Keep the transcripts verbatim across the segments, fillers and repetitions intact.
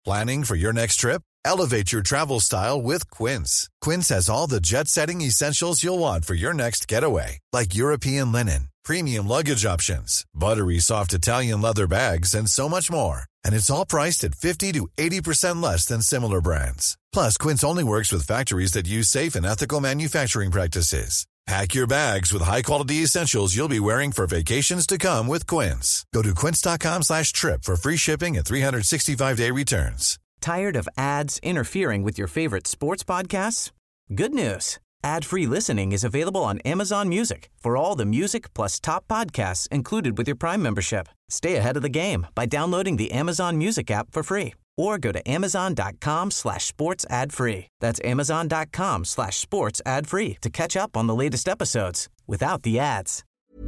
Planning for your next trip? Elevate your travel style with Quince. Quince has all the jet-setting essentials you'll want for your next getaway, like European linen, premium luggage options, buttery soft Italian leather bags, and so much more. And it's all priced at fifty to eighty percent less than similar brands. Plus, Quince only works with factories that use safe and ethical manufacturing practices. Pack your bags with high-quality essentials you'll be wearing for vacations to come with Quince. Go to quince.com slash trip for free shipping and three sixty-five day returns. Tired of ads interfering with your favorite sports podcasts? Good news. Ad-free listening is available on Amazon Music for all the music plus top podcasts included with your Prime membership. Stay ahead of the game by downloading the Amazon Music app for free or go to amazon.com slash sports ad free. That's amazon.com slash sports ad free to catch up on the latest episodes without the ads.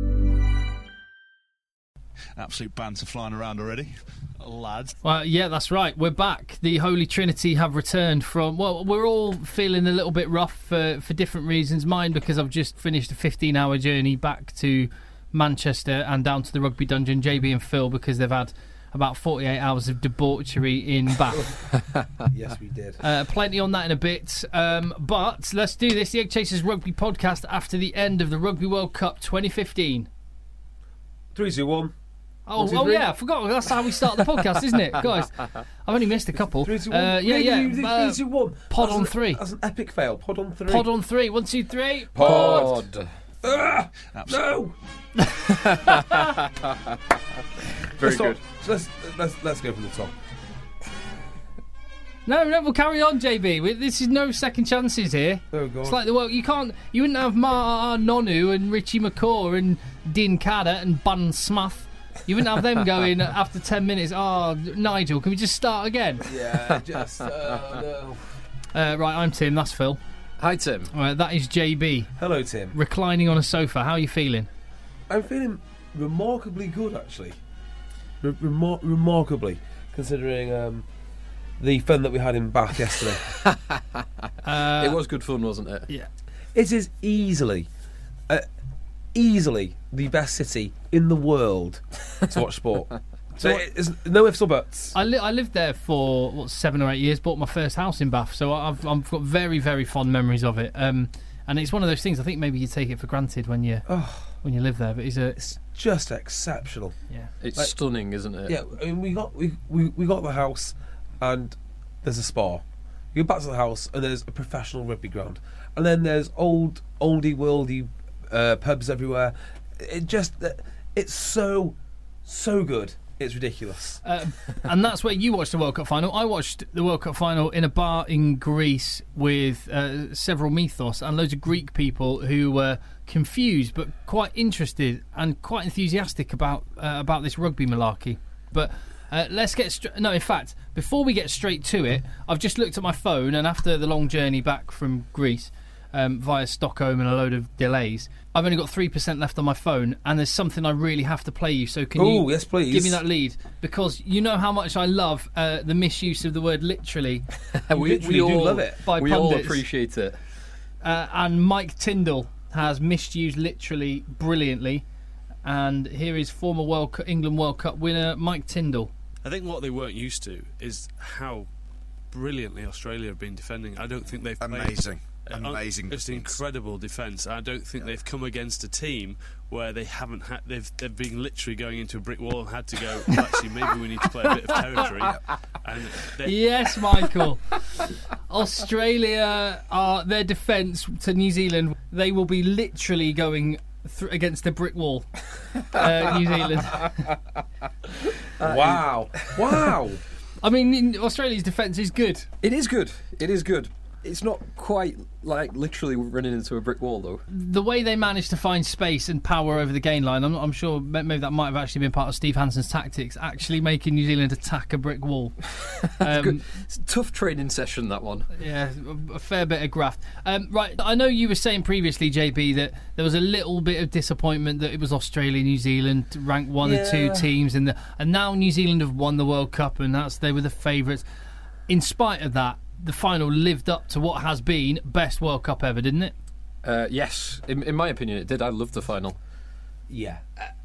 Absolute banter flying around already, lads. Well, yeah, that's right. We're back. The Holy Trinity have returned from... Well, we're all feeling a little bit rough for, for different reasons. Mine because I've just finished a fifteen-hour journey back to Manchester and down to the Rugby Dungeon. J B and Phil because they've had about forty-eight hours of debauchery in Bath. Yes, we did. Uh, plenty on that in a bit. Um, but let's do this. The Egg Chasers Rugby Podcast after the end of the Rugby World Cup twenty fifteen. Three, two, one. Oh, two, oh three. yeah, I forgot. That's how we start the podcast, isn't it, guys? I've only missed a couple. Three, two, one. Uh, yeah, yeah, yeah. Uh, Uh, three, two, one. pod That's on an, three. That's an epic fail. Pod on three. Pod on three. One, two, three. Pod. Ah, no. Very let's good. Start, so let's let's let's go from the top. No, no, we'll carry on, J B. We, this is no second chances here. Oh God. It's like the well, you can't, you wouldn't have Ma Nonu and Richie McCaw and Dean Cadder and Bun Smith. You wouldn't have them going after ten minutes. Oh, Nigel, can we just start again? Yeah, just uh, no. Uh, right, I'm Tim. That's Phil. Hi, Tim. Uh, that is J B. Hello, Tim. Reclining on a sofa. How are you feeling? I'm feeling remarkably good, actually. Re- remar- remarkably, considering um, the fun that we had in Bath yesterday. Uh, it was good fun, wasn't it? Yeah. It is easily, uh, easily the best city in the world to watch sport. So it's no ifs or buts. I, li- I lived there for what seven or eight years. Bought my first house in Bath, so I've I've got very very fond memories of it. Um, and it's one of those things. I think maybe you take it for granted when you Oh, when you live there, but it's a it's just exceptional. yeah. It's Like- stunning, isn't it? Yeah, I mean, we got we, we, we got the house, and there's a spa. You go back to the house, and there's a professional rugby ground, and then there's old oldie worldy uh, pubs everywhere. It just it's so so good. It's ridiculous. Uh, and that's where you watched the World Cup final. I watched the World Cup final in a bar in Greece with uh, several mythos and loads of Greek people who were confused but quite interested and quite enthusiastic about uh, about this rugby malarkey. But uh, let's get str- no. In fact, before we get straight to it, I've just looked at my phone, and after the long journey back from Greece um, via Stockholm and a load of delays, I've only got three percent left on my phone, and there's something I really have to play you. So can Oh, you yes, please. give me that lead? Because you know how much I love uh, the misuse of the word literally we, literally do love it. by we all pundits. appreciate it. Uh, and Mike Tyndall has misused literally brilliantly. And here is former World Cup, England World Cup winner Mike Tyndall. I think what they weren't used to is how brilliantly Australia have been defending. I don't think they've played Amazing. Uh, Amazing Just defence. incredible defence. I don't think they've come against a team where they haven't had. They've they've been literally going into a brick wall and had to go. Well, actually, maybe we need to play a bit of territory. And they, Yes, Michael. Australia are their defence to New Zealand. They will be literally going th- against a brick wall. Uh, New Zealand. Wow, wow. I mean, in- Australia's defence is good. It is good. It is good. It's not quite like literally running into a brick wall, though. The way they managed to find space and power over the gain line, I'm, I'm sure maybe that might have actually been part of Steve Hansen's tactics, actually making New Zealand attack a brick wall. Um, Good. It's a tough training session, that one. Yeah, a fair bit of graft. Um, right, I know you were saying previously, J B, that there was a little bit of disappointment that it was Australia, New Zealand, ranked one or two Yeah. teams, and the, and now New Zealand have won the World Cup, and that's they were the favourites. In spite of that, the final lived up to what has been best World Cup ever, didn't it? Uh, yes, in, in my opinion, it did. I loved the final. Yeah. Uh,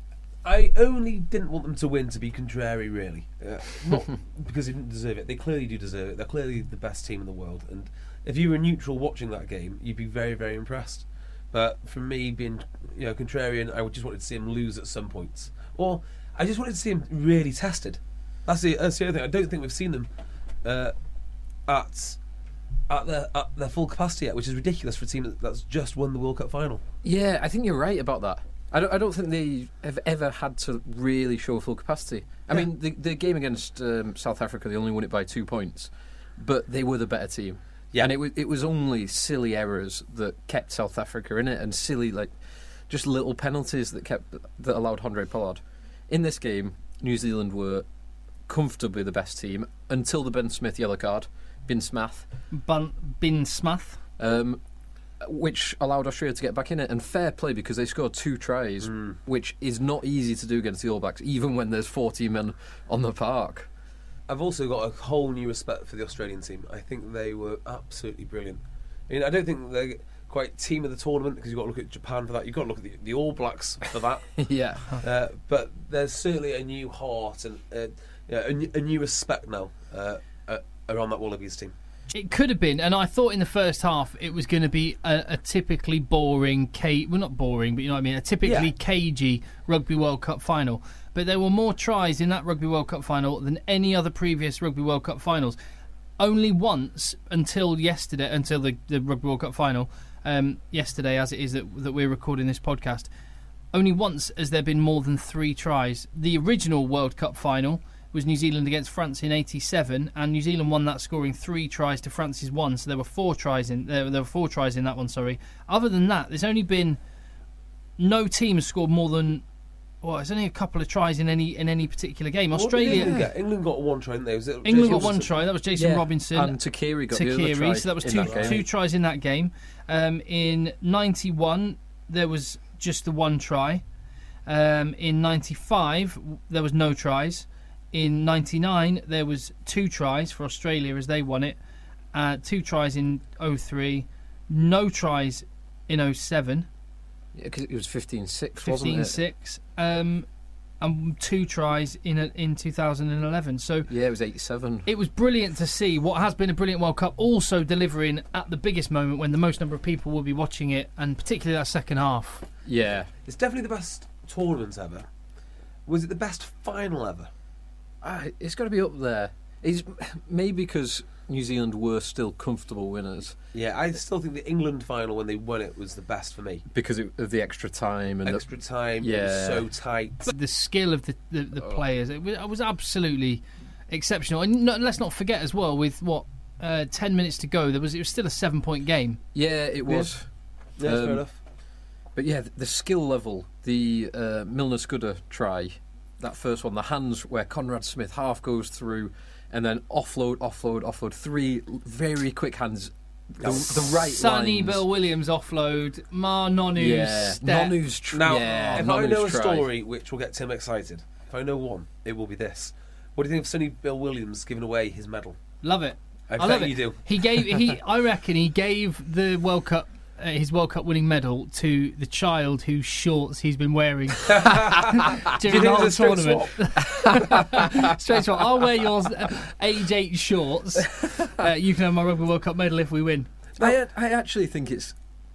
I only didn't want them to win to be contrary, really. Uh, not because they didn't deserve it. They clearly do deserve it. They're clearly the best team in the world. And if you were neutral watching that game, you'd be very, very impressed. But for me, being you know contrarian, I just wanted to see him lose at some points. Or I just wanted to see him really tested. That's the, that's the other thing. I don't think we've seen them uh, at... At their, at their full capacity yet, which is ridiculous for a team that's just won the World Cup final. Yeah, I think you're right about that. I don't, I don't think they have ever had to really show full capacity. I Yeah. mean, the, the game against um, South Africa, they only won it by two points, but they were the better team. Yeah. And it was it was only silly errors that kept South Africa in it, and silly like just little penalties that kept that allowed Andre Pollard. In this game, New Zealand were comfortably the best team until the Ben Smith yellow card. Bin Smath, Bun, Bin Smath. um, which allowed Australia to get back in it. And fair play, because they scored two tries, Mm. which is not easy to do against the All Blacks, even when there's forty men on the park. I've also got a whole new respect for the Australian team. I think they were absolutely brilliant. I mean, I don't think they're quite team of the tournament because you've got to look at Japan for that. You've got to look at the, the All Blacks for that. Yeah. uh, but there's certainly a new heart and uh, yeah, a, new- a new respect now uh, uh, around that Wallabies team. It could have been, and I thought in the first half it was going to be a, a typically boring, ca- well not boring, but you know what I mean, a typically Yeah. cagey Rugby World Cup final. But there were more tries in that Rugby World Cup final than any other previous Rugby World Cup finals. Only once until yesterday, until the, the Rugby World Cup final, um, yesterday as it is that, that we're recording this podcast, only once has there been more than three tries. The original World Cup final was New Zealand against France in eighty-seven, and New Zealand won that, scoring three tries to France's one. So there were four tries in there. There were four tries in that one. Sorry. Other than that, there's only been no team has scored more than. Well, there's only a couple of tries in any in any particular game. What did Australia, England, get? England got one try, didn't they? Was it England Jason got one Robinson? try. That was Jason Yeah. Robinson. And Takiri got the other Takiri, try so that was in two that game. two tries in that game. Um, in ninety-one, there was just the one try. Um, in ninety-five, there was no tries. In ninety-nine, there was two tries for Australia as they won it. Uh, two tries in oh three, no tries in oh seven, Yeah, 'cause it was fifteen six, wasn't fifteen it? six, um, and two tries in a, in two thousand eleven. So Yeah, it was eighty-seven. it was brilliant to see what has been a brilliant World Cup also delivering at the biggest moment when the most number of people will be watching it, and particularly that second half. Yeah. It's definitely the best tournament ever. Was it the best final ever? Ah, it's got to be up there. It's maybe because New Zealand were still comfortable winners Yeah, I still think the England final when they won it was the best for me. because of the extra time and Extra time, it Yeah. was so tight. The skill of the, the, the Oh. players, it was, it was absolutely exceptional. And no, let's not forget as well, with what uh, ten minutes to go, there was it was still a seven point game. the, yeah, it was. Yeah, that's fair Um, enough. But yeah, the skill level, the uh, Milner Scudder try, that first one, the hands where Conrad Smith half goes through and then offload, offload, offload, three very quick hands, the, the right Sonny lines. Bill Williams offload, Mar Nonu's yeah, step. Nonu's tr- Now, yeah, if I Nonu's know a try. story which will get Tim excited, if I know one, it will be this. What do you think of Sonny Bill Williams giving away his medal? Love it. I, I bet love it. you do. He gave he. I reckon he gave the World Cup. Uh, his World Cup winning medal to the child whose shorts he's been wearing during Do you the think whole it's a straight tournament. Straight swap. I'll wear yours uh, age eight shorts. Uh, you can have my Rugby World Cup medal if we win. I, I actually think it's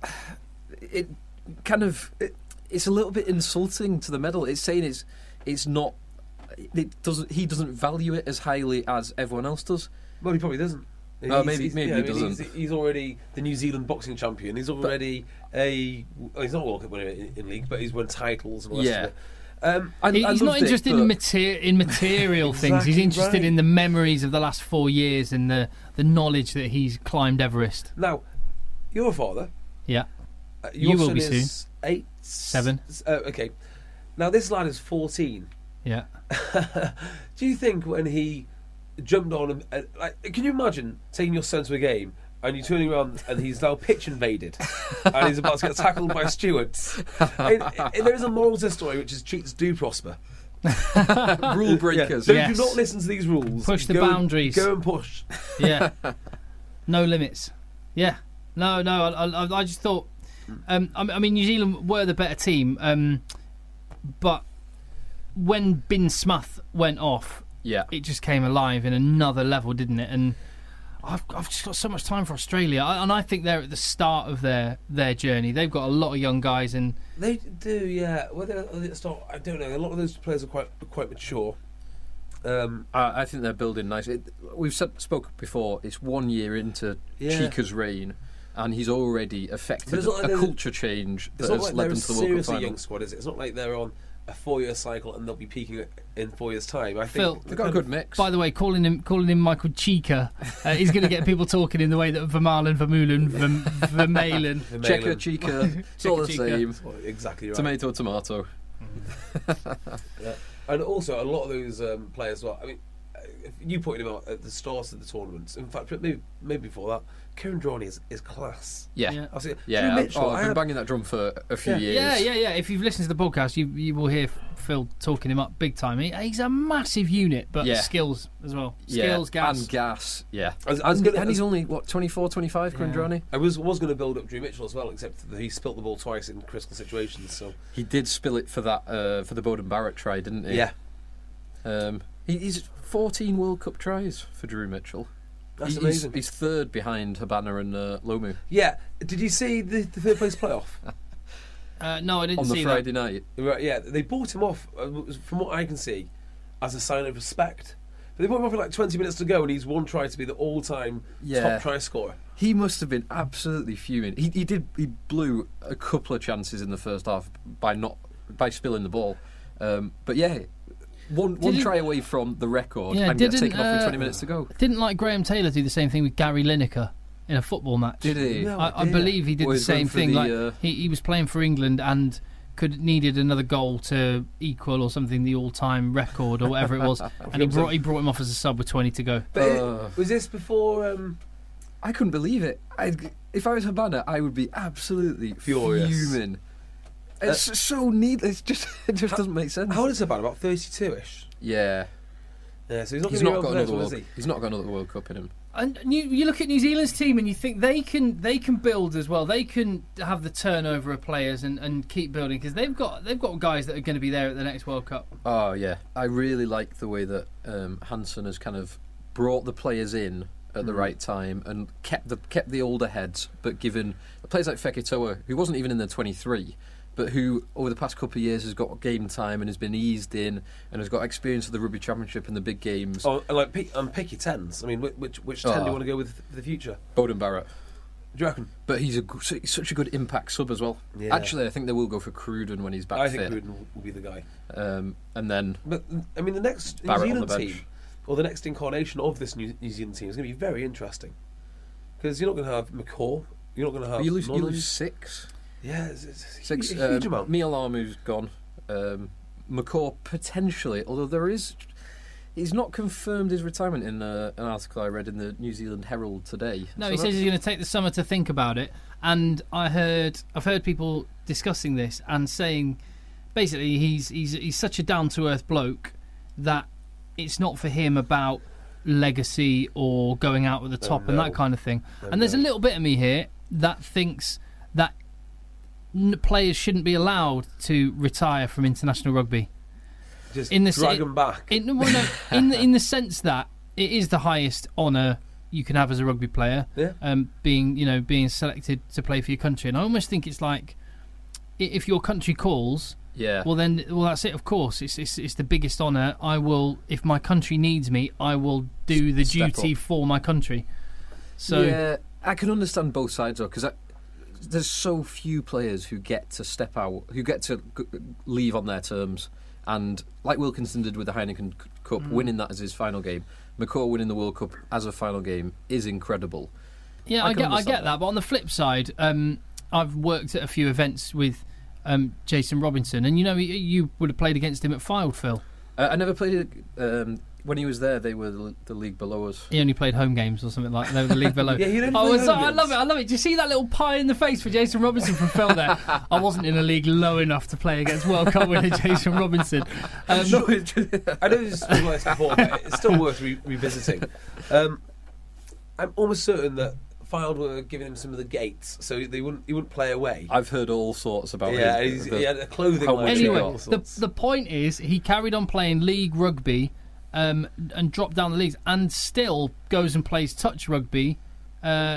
it kind of it, it's a little bit insulting to the medal. It's saying it's it's not it doesn't he doesn't value it as highly as everyone else does. Well, he probably doesn't. Oh, He's- maybe- he's- maybe yeah, he I mean, doesn't. He's, he's already the New Zealand boxing champion. He's already a. Well, he's not a World Cup winner in, in league, but he's won titles and all the Yeah. rest of it. Um, I, He- I he's not loved it, interested in, but- mater- in material things. He's Exactly interested right. in the memories of the last four years and the, the knowledge that he's climbed Everest. now, you're a father. Yeah. Uh, You your will son be is soon. Eight, Seven. S- uh, okay. Now this lad is fourteen. Yeah. Do you think when he jumped on and, and like, can you imagine taking your son to a game and you turning around and he's now pitch invaded and he's about to get tackled by stewards? And, and there is a moral to the story, which is cheats do prosper. rule Yeah. breakers. So Yes. do not listen to these rules. Push the Go and- boundaries. Go and push. Yeah. No limits. Yeah. No, no. I, I, I just thought. Um, I, I mean, New Zealand were the better team, um, but when Bin Smith went off, Yeah. it just came alive in another level, didn't it? And I've, I've just got so much time for Australia, I, and I think they're at the start of their, their journey. They've got a lot of young guys, and They do, yeah. Whether it's not, I don't know. A lot of those players are quite quite mature. Um, I, I think they're building nice. It, we've said, spoke before. It's one year into Yeah. Chica's reign, and he's already But affected it's not like a they're- culture change it's that not has like led they're a them to the World Cup seriously final. young squad, is it? It's not like they're on a four-year cycle and they'll be peaking in four years' time. I think Phil, They've got a good mix. by the way, calling him calling him Michael Chica uh, is going to get people talking in the way that Vermaelen, Vermeulen, Verm- Vermaelen. Checker, Chica, it's all the Checker, Chica. same. Exactly right. Tomato, tomato. Yeah. And also, a lot of those um, players. Well, I mean, uh, if you pointed him out at the start of the tournaments. In fact, maybe maybe before that, Kieran Drawley is, is class. Yeah, Yeah. yeah. I see. yeah Drew I've- Mitchell, oh, I I've been had- banging that drum for a few Yeah. years. Yeah, yeah, yeah. If you've listened to the podcast, you you will hear Phil talking him up big time. He, he's a massive unit, but Yeah. skills as well. Yeah, Skills, gas. and gas. Yeah, I was- I was and, gonna- and he's only what twenty-four, twenty-five, Yeah. Quindrani. I was was going to build up Drew Mitchell as well, except that he spilt the ball twice in critical situations. So He did spill it for that uh, for the Bowden Barrett try, didn't he? yeah, Um, he, he's fourteen World Cup tries for Drew Mitchell. that's He- amazing. He's, he's third behind Habana and uh, Lomu Yeah, did you see the, the third place playoff? Uh, no, I didn't on the see Friday that. night. Right, yeah, they bought him off, uh, from what I can see, as a sign of respect. But they bought him off with like twenty minutes to go, and he's one try to be the all-time Yeah. top try scorer. He must have been absolutely fuming. He, he did. He blew a couple of chances in the first half by not by spilling the ball. Um, but yeah, one one Didn't- try away from the record Yeah, and get didn't, taken off with uh, twenty minutes to go. Didn't like Graham Taylor do the same thing with Gary Lineker in a football match? Did he? No. I, I idea. believe he did Well, the he's going same for thing. the, like uh, he, he was playing for England and could needed another goal to equal or something the all-time record or whatever it was, and he brought he brought him off as a sub with twenty to go. But it- Uh. was this before? Um, I couldn't believe it. I'd, if I was Habana, I would be absolutely Furious. fuming. It's so needless. Just it just doesn't make sense. how old is he about? About thirty-two-ish. Yeah, Yeah, so he's not he's going not to got be around for another this one, World. is he? He's not got another World Cup in him. And you, you look at New Zealand's team and you think they can they can build as well. They can have the turnover of players and, and keep building because they've got they've got guys that are going to be there at the next World Cup. Oh yeah, I really like the way that um, Hansen has kind of brought the players in at the right time and kept the kept the older heads, but given players like Fekitoa, who wasn't even in the twenty-three, but who over the past couple of years has got game time and has been eased in and has got experience of the Rugby Championship and the big games. Oh, and like pick, and pick your tens. I mean, whi- which which ten do Oh. you want to go with for the future? Bowden Barrett. Do you reckon? But he's a g- su- he's such a good impact sub as well. Yeah. Actually, I think they will go for Cruden when he's back I think fit. Gruden will, will be the guy. Um, and then But I mean, the next New Barrett on Zealand the bench. team, or the next incarnation of this New, New Zealand team, is going to be very interesting because you're not going to have McCaw. You're not going to have. you lose, you Nolan. lose six. Yeah, it's, it's a Six. huge, a huge um, amount. Mialamu's gone. Um, McCaw potentially, although there is, he's not confirmed his retirement in uh, an article I read in the New Zealand Herald today. No, So he says that's- he's going to take the summer to think about it. And I heard I've heard people discussing this and saying basically he's he's he's such a down to earth bloke that it's not for him about legacy or going out at the top and no. that kind of thing. Oh, and there's a no. little bit of me here that thinks that n- players shouldn't be allowed to retire from international rugby. Just in the drag se- them back. In, well, no, in, the, in the sense that it is the highest honour you can have as a rugby player, Yeah. um, being you know being selected to play for your country. And I almost think it's like i- if your country calls, yeah. well then, well that's it. Of course, it's it's, it's the biggest honour. I will, if my country needs me, I will do the Step duty up. for my country. So yeah, I can understand both sides though, because there's so few players who get to step out, who get to g- leave on their terms. And like Wilkinson did with the Heineken C- Cup, Mm. winning that as his final game, McCaw winning the World Cup as a final game is incredible. yeah, I I, can get I understand get that. that. But on the flip side, um, I've worked at a few events with um, Jason Robinson, and you know you, you would have played against him at Fylde, Phil. Uh, I never played it. Um, when he was there, they were the, the league below us. He only played home games or something like that. They were the league below. Yeah, he didn't I, play was, home I games. love it. I love it. Do you see that little pie in the face for Jason Robinson from Phil there? I wasn't in a league low enough to play against World Cup winner Jason Robinson. Um, No, it- I know this was like this before, but it's still worth re- revisiting. Um, I'm almost certain that Fylde were giving him some of the gates, so they wouldn't he wouldn't play away. I've heard all sorts about yeah, his, he's, the, he had a clothing how line. much Anyway, all the sorts. the point is he carried on playing league rugby um, and dropped down the leagues, and still goes and plays touch rugby uh,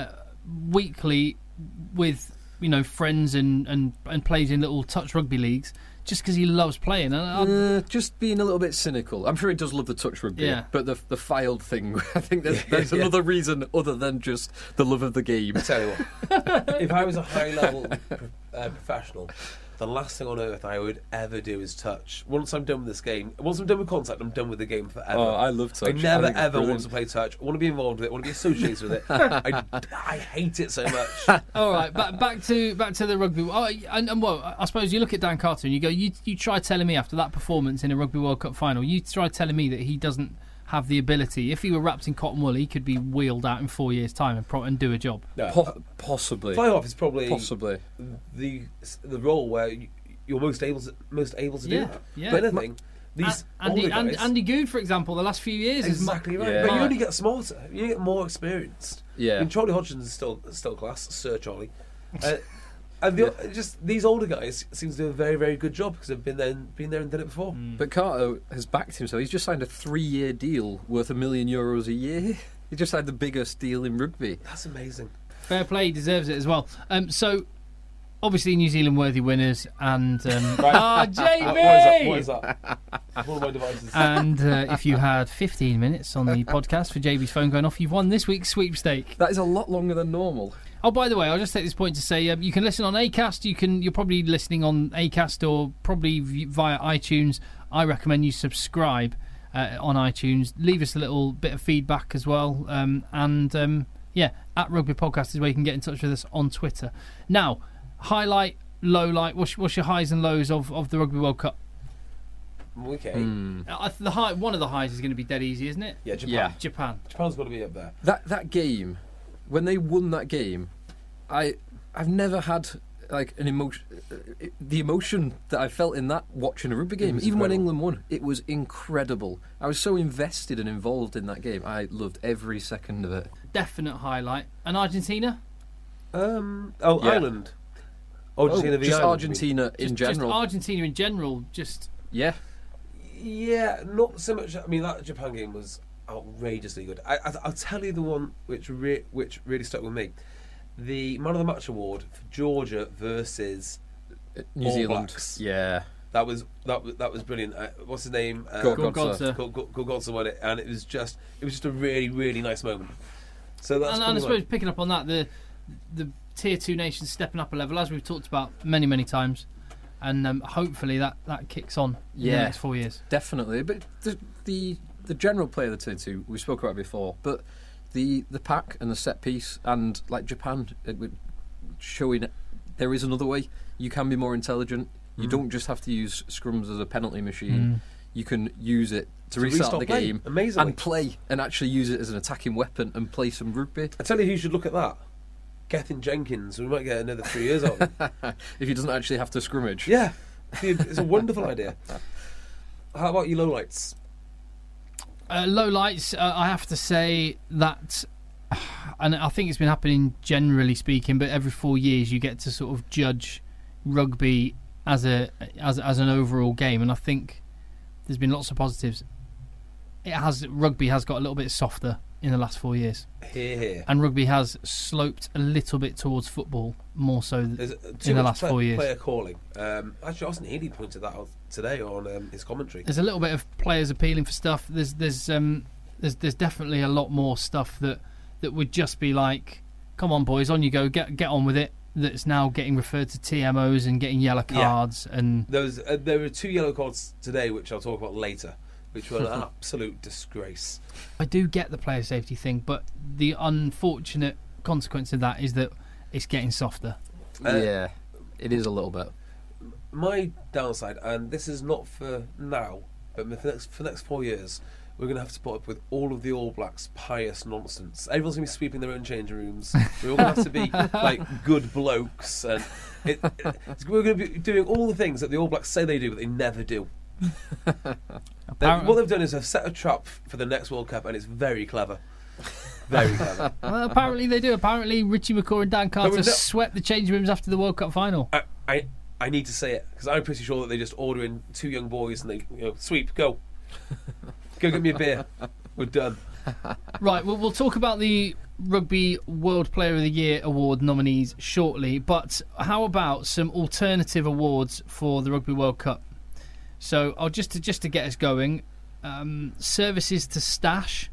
weekly with you know friends and, and, and plays in little touch rugby leagues just because he loves playing. And I, Uh, just being a little bit cynical. I'm sure he does love the touch rugby, Yeah. but the the Fylde thing, I think there's, Yeah, there's yeah. another reason other than just the love of the game. I tell you what, if I was a high level uh, professional, the last thing on earth I would ever do is touch. Once I'm done with this game, once I'm done with contact, I'm done with the game forever. Oh, I love touch. I never I think it's ever want brilliant. to play touch. I want to be involved with it. I want to be associated with it. I, I hate it so much. all right, back back to back to the rugby. Oh, and, and well, I suppose you look at Dan Carter and you go, you you try telling me after that performance in a Rugby World Cup final, you try telling me that he doesn't have the ability. If he were wrapped in cotton wool, he could be wheeled out in four years' time and, pro- and do a job. No, Po- possibly. fly off is probably Possibly. the the role where you, you're most able to most able to do Yeah, that. yeah. But anything, these A- Andy, older guys, Andy, Andy Good, for example, the last few years is exactly right. Yeah. But you only get smarter. You get more experienced. I Yeah. mean, Charlie Hodgson is still still class, Sir Charlie. Uh, and the, just these older guys seem to do a very very good job because they've been there, been there and done it before. But Carter has backed himself. He's just signed a three-year deal worth a million euros a year. He just had the biggest deal in rugby. That's amazing. fair play, he deserves it as well. Um, so. Obviously, New Zealand worthy winners, and um, ah, J B. What, what is that? What is that? One of my devices. And uh, if you had fifteen minutes on the podcast for J B's phone going off, you've won this week's sweepstake. That is a lot longer than normal. Oh, by the way, I'll just take this point to say um, you can listen on Acast. You can. You're probably listening on Acast or probably v- via iTunes. I recommend you subscribe uh, on iTunes. Leave us a little bit of feedback as well. Um, and um, yeah, at Rugby Podcast is where you can get in touch with us on Twitter. Now, highlight, low light. What's, what's your highs and lows of, of the Rugby World Cup? Okay. Hmm. Uh, the high, one of the highs is going to be dead easy, isn't it? Yeah, Japan. Yeah. Japan. Japan's got to be up there. That that game, when they won that game, I I've never had like an emotion, uh, the emotion that I felt in that watching a rugby game. was Even when incredible. England won, it was incredible. I was so invested and involved in that game. I loved every second of it. Definite highlight. And Argentina? Um. Oh, Yeah. Ireland. Argentina Oh, v just Ireland, Argentina in Just- general. Just Argentina in general, just... yeah. you mean? Yeah, not so much. I mean, that Japan game was outrageously good. I, I, I'll tell you the one which re- which really stuck with me. The Man of the Match award for Georgia versus New All Zealand. Blacks. Yeah. that was that was that was brilliant. Uh, what's his name? Uh, Gorgonzola. Gorgonzola. Go- Go- Gorgonzola won it, and it was just it was just a really really nice moment. So that's And, and I probably suppose like- picking up on that, the the tier two nations stepping up a level, as we've talked about many, many times. And um, hopefully that, that kicks on in the Yeah. next four years. Definitely, but the the, the general play of the tier two we spoke about before, but the the pack and the set piece and like Japan it, would- showing there is another way. You can be more intelligent. You don't just have to use scrums as a penalty machine. You can use it to, To restart restart the play, game amazingly. and play and actually use it as an attacking weapon and play some rugby. I tell you who should look at that. Gethin Jenkins. We might get another three years out of him. If he doesn't actually have to scrimmage. Yeah, it's a wonderful idea. How about your lowlights? Uh, low lights, uh, I have to say that, and I think it's been happening generally speaking, but every four years you get to sort of judge rugby as a as as an overall game, and I think there's been lots of positives. It has rugby has got a little bit softer in the last four years, Here, here. and rugby has sloped a little bit towards football more so th- There's uh, too in the much last play- four years. player calling. Um, actually, Austin Healey pointed that out today on um, his commentary. There's a little bit of players appealing for stuff. There's there's um there's there's definitely a lot more stuff that that would just be like, come on boys, on you go, get get on with it. That's now getting referred to T M Os and getting yellow Yeah. cards and There was uh, there were two yellow cards today, which I'll talk about later, which were an absolute disgrace. I do get the player safety thing, but the unfortunate consequence of that is that it's getting softer. Uh, yeah, it is a little bit. My downside, and this is not for now, but for the next, for the next four years, we're going to have to put up with all of the All Blacks' pious nonsense. Everyone's going to be sweeping their own changing rooms. We're all going to have to be like good blokes, and it, it, we're going to be doing all the things that the All Blacks say they do, but they never do. They- Apparently, what they've done is they've set a trap for the next World Cup, and it's very clever. Very clever. Well, apparently they do. Apparently Richie McCaw and Dan Carter no- swept the change rooms after the World Cup final. I, I I need to say it because I'm pretty sure that they just order in two young boys and they you know sweep go, go get me a beer. We're done. Right, well, we'll talk about the Rugby World Player of the Year award nominees shortly, but how about some alternative awards for the Rugby World Cup? So, I'll just to just to get us going, um, services to Stash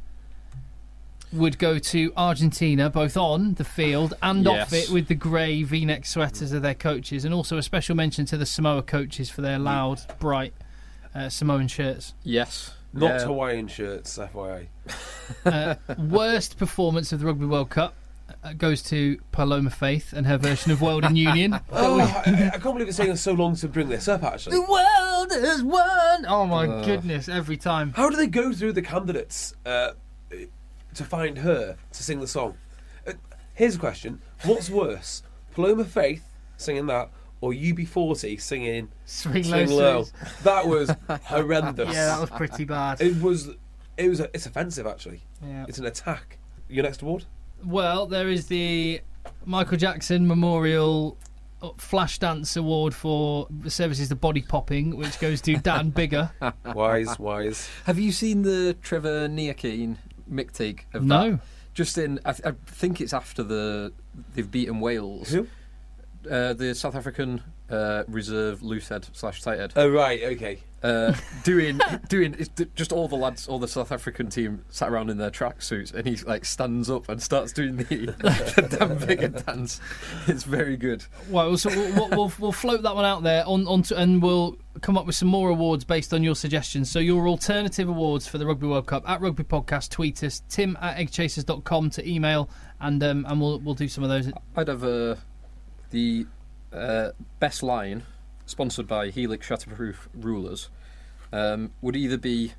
would go to Argentina, both on the field and Yes. off it, with the grey V-neck sweaters of their coaches, and also a special mention to the Samoa coaches for their loud, bright uh, Samoan shirts. Yes. Not Yeah. Hawaiian shirts, F Y I. Uh, worst performance of the Rugby World Cup uh, goes to Paloma Faith and her version of World in Union. Oh, I, I can't believe it's taken us so long to bring this up. Actually, The world is one. Oh my Uh. goodness! Every time. how do they go through the candidates uh, to find her to sing the song? Uh, here's a question: what's worse, Paloma Faith singing that, or U B forty singing Swing "Swing Low Low"? Suits. That was horrendous. Yeah, that was pretty bad. It was. It was. It's offensive, actually. Yeah. It's an attack. Your next award? Well, there is the Michael Jackson Memorial Flash Dance Award for services to body popping, which goes to Dan Bigger. Wise, wise. Have you seen the Trevor Neakine mixtape of No. that? Just in, I, th- I think it's after the they've beaten Wales. Who? Uh, the South African uh, reserve loose head slash tight head. Oh right, okay. Uh, doing doing it's d- just all the lads, all the South African team sat around in their tracksuits, and he like stands up and starts doing the, the Dan Bigger dance. It's very good. Well, so we'll, we'll, we'll, we'll float that one out there on, on to, and we'll come up with some more awards based on your suggestions. So your alternative awards for the Rugby World Cup at Rugby Podcast, tweet us, tim at eggchasers dot com to email, and um, and we'll we'll do some of those. I'd have uh, the uh, best line, sponsored by Helix Shatterproof Rulers, um, would either be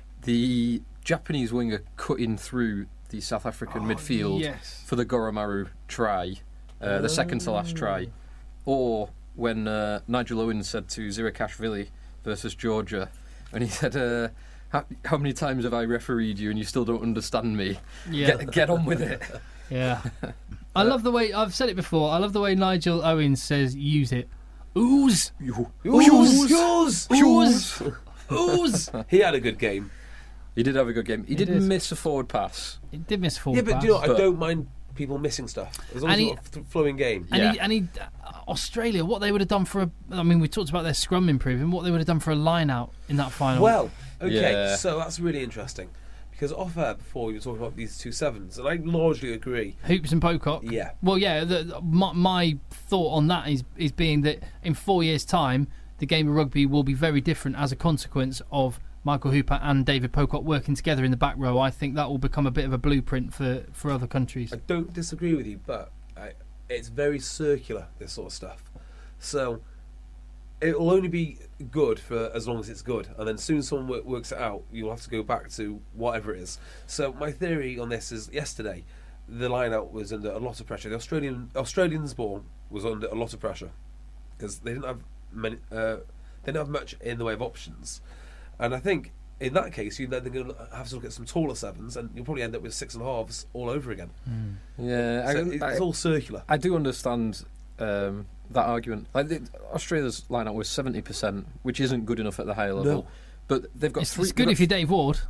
the Japanese winger cutting through the South African midfield yes. for the Goromaru try, uh, the second to last try, or when uh, Nigel Owens said to Zirakashvili versus Georgia, and he said, uh, how, how many times have I refereed you and you still don't understand me? Yeah. Get, get on with it. Yeah. I love the way, I've said it before, I love the way Nigel Owens says use it. Ooze! Yours, yours, Ooze! Ooze! He had a good game. He did have a good game. He He did did. miss a forward pass. He did miss four Yeah, but pass. do you know, I But- don't mind people missing stuff as long as And it's he- not a th- flowing game. And, Yeah. he, and he, uh, Australia, what they would have done for a. I mean, we talked about their scrum improving. What they would have done for a line out in that final. Well, okay, Yeah. so that's really interesting because off air before we were talking about these two sevens, and I largely agree. Hoops and Pocock. Yeah. Well, yeah. The, the- my, my thought on that is is being that in four years' time, the game of rugby will be very different as a consequence of Michael Hooper and David Pocock working together in the back row. I think that will become a bit of a blueprint for, for other countries. I don't disagree with you, but I, it's very circular, this sort of stuff. So it'll only be good for as long as it's good, and then as soon as someone wo- works it out, you'll have to go back to whatever it is. So my theory on this is yesterday, the line-out was under a lot of pressure. The Australian Australians ball was under a lot of pressure because they didn't have many, uh, they didn't have much in the way of options, and I think in that case you're then going to have to look at some taller sevens, and you'll probably end up with six and a halves all over again. Yeah, So I, it's I, all circular. I do understand um, that argument. Like the, Australia's lineup was seventy percent, which isn't good enough at the higher level. No. But they've got It's, three. it's good they've if you're Dave Ward.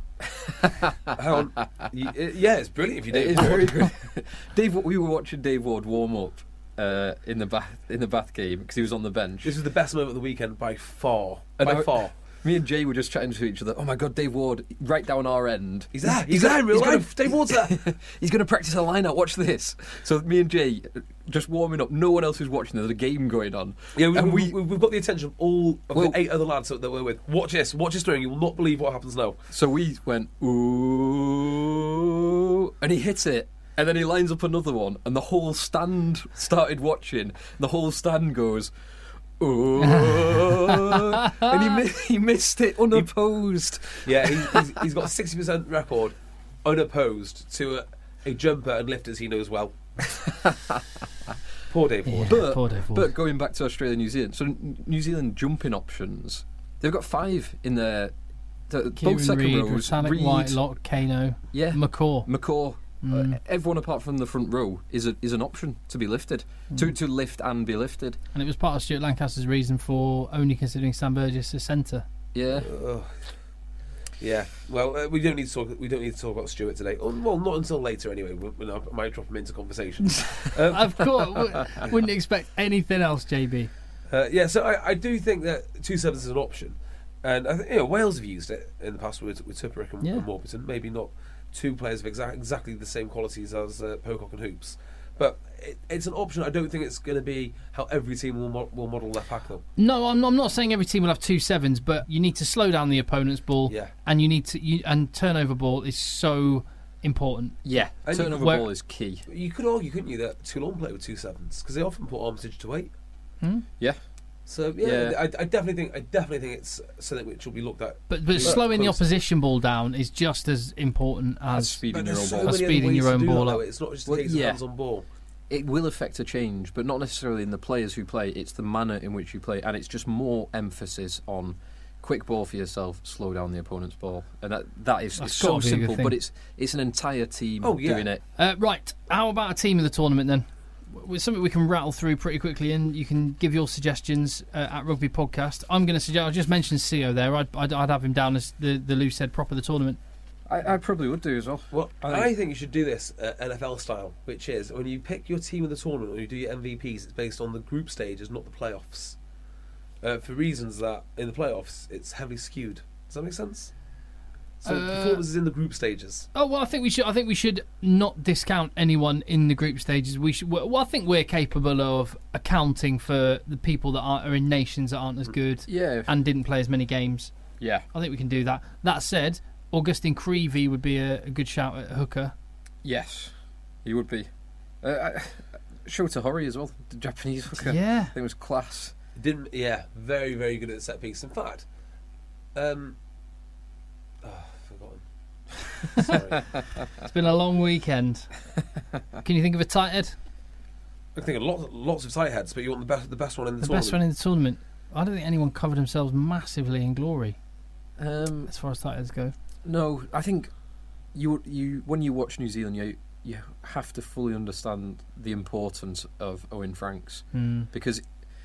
Hang on. Y- it- yeah, it's brilliant if you got- do. It is very good. Dave, we were watching Dave Ward warm up uh, in the bath in the Bath game because he was on the bench. This was the best moment of the weekend by far. And by I- far. Me and Jay were just chatting to each other. Oh my god, Dave Ward, right down our end. He's there. He's, He's there gonna- in real he's gonna- life. Dave Ward's there. He's going to practice a line out. Watch this. So me and Jay uh, just warming up. No one else is watching. There's a game going on. Yeah, we, and we, we, we've got the attention of all of Well- the eight other lads that we're with. Watch this. Watch this doing. You will not believe what happens now. So we went, ooh, and he hits it. And then he lines up another one, and the whole stand started watching. The whole stand goes, ooh, and he, mi- he missed it unopposed. Yeah, he, he's, he's got a sixty percent record unopposed to a, a jumper and lifters he knows well. Poor Dave Ward. Yeah, But, poor Dave Ward. but going back to Australia and New Zealand, so N- New Zealand jumping options, they've got five in their the, Kieran both second Reid, rows. Rotanic, Reid, Whitelock, Kano, yeah, McCaw. McCaw, Mm. Uh, everyone apart from the front row is a, is an option to be lifted, Mm. to to lift and be lifted. And it was part of Stuart Lancaster's reason for only considering Sam Burgess as centre. Yeah. Ugh. Yeah, well, uh, we don't need to talk. We don't need to talk about Stuart today. Oh, well, not until later, anyway. When when I might drop him into conversation. um, Of course, w- wouldn't expect anything else, J B. uh, yeah, so I, I do think that two sevens is an option, and I think you know Wales have used it in the past with with Tupperick and, Yeah. and Warburton. Maybe not two players of exact, exactly the same qualities as uh, Pocock and Hoops, but it, it's an option. I don't think it's going to be how every team will, mo- will model their pack though. No, I'm, I'm not saying every team will have two sevens, but you need to slow down the opponent's ball, Yeah. and you need to you, and turnover ball is so important. Yeah. And you- Turnover where- ball is key. You could argue, couldn't you, that Toulon play with two sevens because they often put Armitage to eight. Hmm? Yeah. So yeah, Yeah. I, I definitely think I definitely think it's something which will be looked at. But but Yeah. slowing the Close. opposition ball down is just as important As as speeding But your own there's so ball. As many other speeding ways your to own do ball that, up. though. It's not just a Well, case yeah. of hands on ball. It will affect a change, but not necessarily in the players who play. It's the manner in which you play, and it's just more emphasis on quick ball for yourself, slow down the opponent's ball, and that that is That's it's gotta so be a good simple. thing. But it's it's an entire team Oh, yeah. doing it. Uh, right, how about a team of the tournament then? With something we can rattle through pretty quickly, and you can give your suggestions uh, at Rugby Podcast. I'm going to suggest. I just mentioned C O there. I'd, I'd, I'd have him down as the the loose head prop of the tournament. I, I probably would do as well. Well, I I think- think, you should do this uh, N F L style, which is when you pick your team of the tournament or you do your M V Ps, it's based on the group stages, not the playoffs. Uh, for reasons that in the playoffs it's heavily skewed. Does that make sense? So Uh, performances in the group stages. Oh well, I think we should. I think we should not discount anyone in the group stages. We should. Well, I think we're capable of accounting for the people that are, are in nations that aren't as good Yeah. and didn't play as many games. Yeah. I think we can do that. That said, Augustine Creevy would be a, a good shout at hooker. Yes. He would be. Uh, I, Shota Hori as well, the Japanese hooker. Yeah. I think it was class. Didn't yeah, very very good at the set piece. In fact, um, oh, I've forgotten. Sorry, It's been a long weekend. Can you think of a tight head? I think of lots lots of tight heads, but you want the best the best one in the, The tournament. best one in the tournament. I don't think anyone covered themselves massively in glory Um, as far as tight heads go. no, I think you you when you watch New Zealand, you you have to fully understand the importance of Owen Franks. Hmm. Because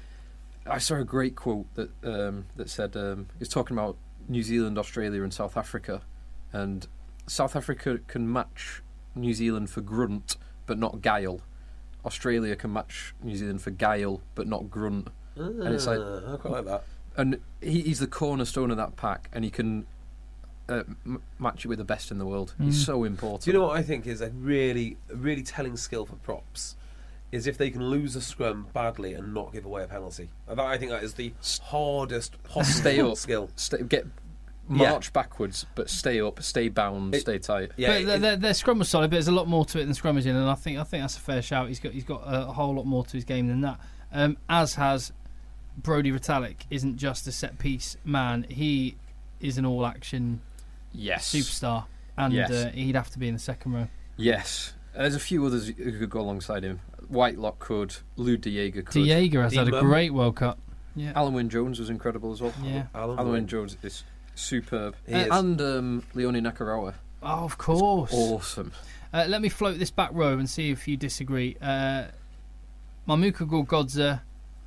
I saw a great quote that um, that said um, he was talking about New Zealand, Australia, and South Africa, and South Africa can match New Zealand for grunt, but not guile. Australia can match New Zealand for guile, but not grunt. and it's like- I quite like that. And he, he's the cornerstone of that pack, and he can uh, m- match it with the best in the world. Mm. He's so important. Do you know what I think is a really, a really telling skill for props? Is if they can lose a scrum badly and not give away a penalty. And that, I think that is the hardest possible Stay up. skill. Stay, get Yeah. march backwards, but stay up, stay bound, It- stay tight. Yeah, but it- their, their, their scrum was solid, but there's a lot more to it than scrummaging, and I think I think that's a fair shout. He's got he's got a whole lot more to his game than that. Um, as has Brody Retallick, isn't just a set piece man. He is an all action Yes. superstar, and Yes. uh, he'd have to be in the second row. Yes. There's a few others who could go alongside him. Whitelock could. Lou De Jager could. De Jager has had a Dean great World Cup. Yeah, Alan Wynne Jones was incredible as well. yeah. Alan Alan Wynne. Wynne Jones is superb. He is. And um, Leone Nakarawa. Oh, of course. Awesome. Uh, let me float this back row and see if you disagree. Uh, Mamuka Gorgodze,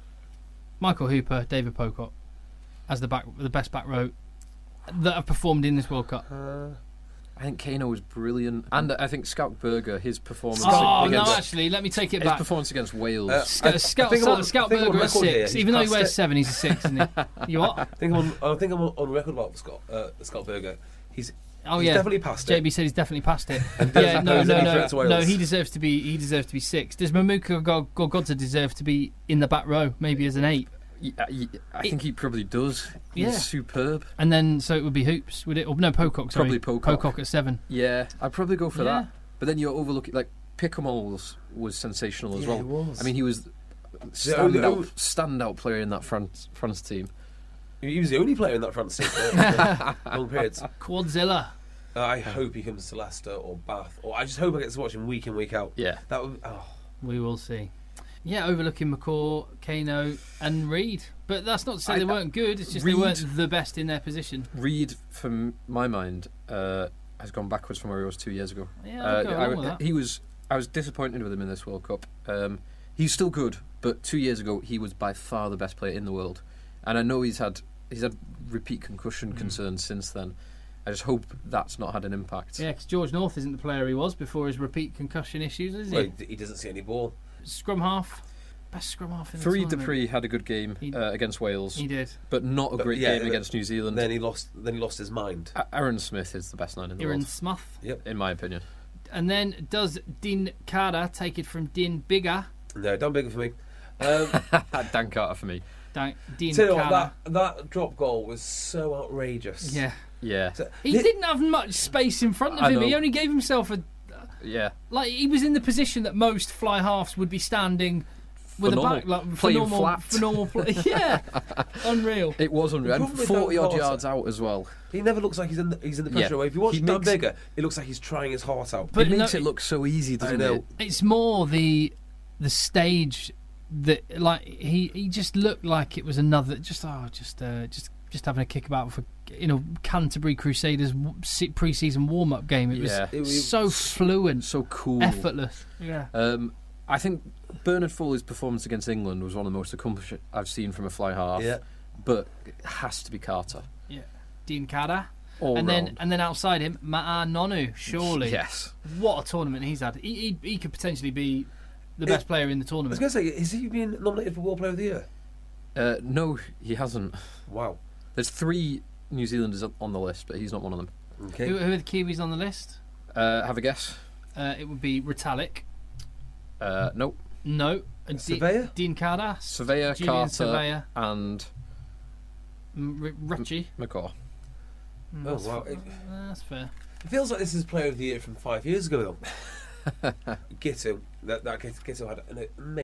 Michael Hooper, David Pocock as the back, the best back row that have performed in this World Cup. Uh, I think Kano was brilliant. And I think Scout Berger, his performance Oh no! against, Actually, let me take it his back. performance against Wales. Uh, Scout, I- Scout, I think I'm on- Scout I think I'm on Berger is record here. six, He's even though he past wears it. seven. He's a six, isn't he? You what? I think I'm on, I think I'm on, on record about Scott uh, Scott Berger. He's Oh he's yeah, definitely passed J it. B said he's definitely passed it. And yeah, doesn't no, pose no, any no, threat to Wales. no. He deserves to be. He deserves to be six. Does Mamuka Gorgodze deserve to be in the back row, maybe as an eight? Yeah, I I think he probably does. He's Yeah. superb. And then so it would be Hoops, would it? Or no, Pocock. Sorry, Probably Pocock. Pocock at seven. Yeah, I'd probably go for Yeah. that. But then you're overlooking, like, Pickamoles was sensational as Yeah, well. he was. I mean, he was The standout, only- standout player in that France France team. He was the only player in that front seat for long periods. Quadzilla. Uh, I hope he comes to Leicester or Bath, or I just hope I get to watch him week in week out. Yeah. That would. Oh. We will see. Yeah, overlooking McCaw, Kano, and Reed. But that's not to say I- they weren't good. It's just Reed- they weren't the best in their position. Reed, from my mind, uh, has gone backwards from where he was two years ago. Yeah, I'll go along I, with that. He was. I was disappointed with him in this World Cup. Um, he's still good, but two years ago he was by far the best player in the world. And I know he's had he's had repeat concussion mm. concerns since then. I just hope that's not had an impact. Yeah, because George North isn't the player he was before his repeat concussion issues, is he? Well, he doesn't see any ball. Scrum half. Best scrum half in the Three tournament. Dupree had a good game He- uh, against Wales. He did. But not a But, great yeah, game but against New Zealand. Then he lost. Then he lost his mind. A- Aaron Smith is the best nine in the Aaron world, Smith. Yep. in my opinion. And then does Dean Carter take it from Dean Bigger? No, done bigger for me. Um, Dan Carter for me. Dan, Dean tell you Carter. what, that that drop goal was so outrageous. Yeah. Yeah, So- He Thi- didn't have much space in front of I him. He know. only gave himself a... yeah. Like, he was in the position that most fly halves would be standing with For a back... normal- Like, for playing normal, flat. For normal play. Yeah. Unreal. It was unreal. And problem with forty odd Dan yards Carter- out as well. He never looks like he's in the, he's in the pressure Yeah. away. If you watch He Dan makes- Bigger, it looks like he's trying his heart out. But it makes no, it look so easy, doesn't I know. it? It's more the the stage that, like, he, he just looked like it was another... Just, oh, just, uh, just, just having a kick about for... You know, Canterbury Crusaders pre-season warm-up game. It was, Yeah. it was so fluent, So cool. effortless. Yeah. Um, I think Bernard Foley's performance against England was one of the most accomplished I've seen from a fly half. Yeah. But it has to be Carter. Yeah. Dean Carter. All and then round. and then outside him, Ma'a Nonu, surely. Yes. What a tournament he's had. He, he, he could potentially be the best It- player in the I was tournament. going to say, has he been nominated for World Player of the Year? Uh, no, he hasn't. Wow. There's three New Zealanders on the list, but he's not one of them. Okay. Who, who are the Kiwis on the list? Uh, have a guess? Uh, it would be Retallick. Uh, nope. No. And De- Surveyor? Dean Carter. Surveyor, Julian Carter, Surveyor. and M- R- Ritchie. McCaw. Mm, Oh, that's wow. fair. It, Uh, that's fair. it feels like this is Player of the Year from five years ago, though. Gitto. That, that Gitto Gitto had an amazing...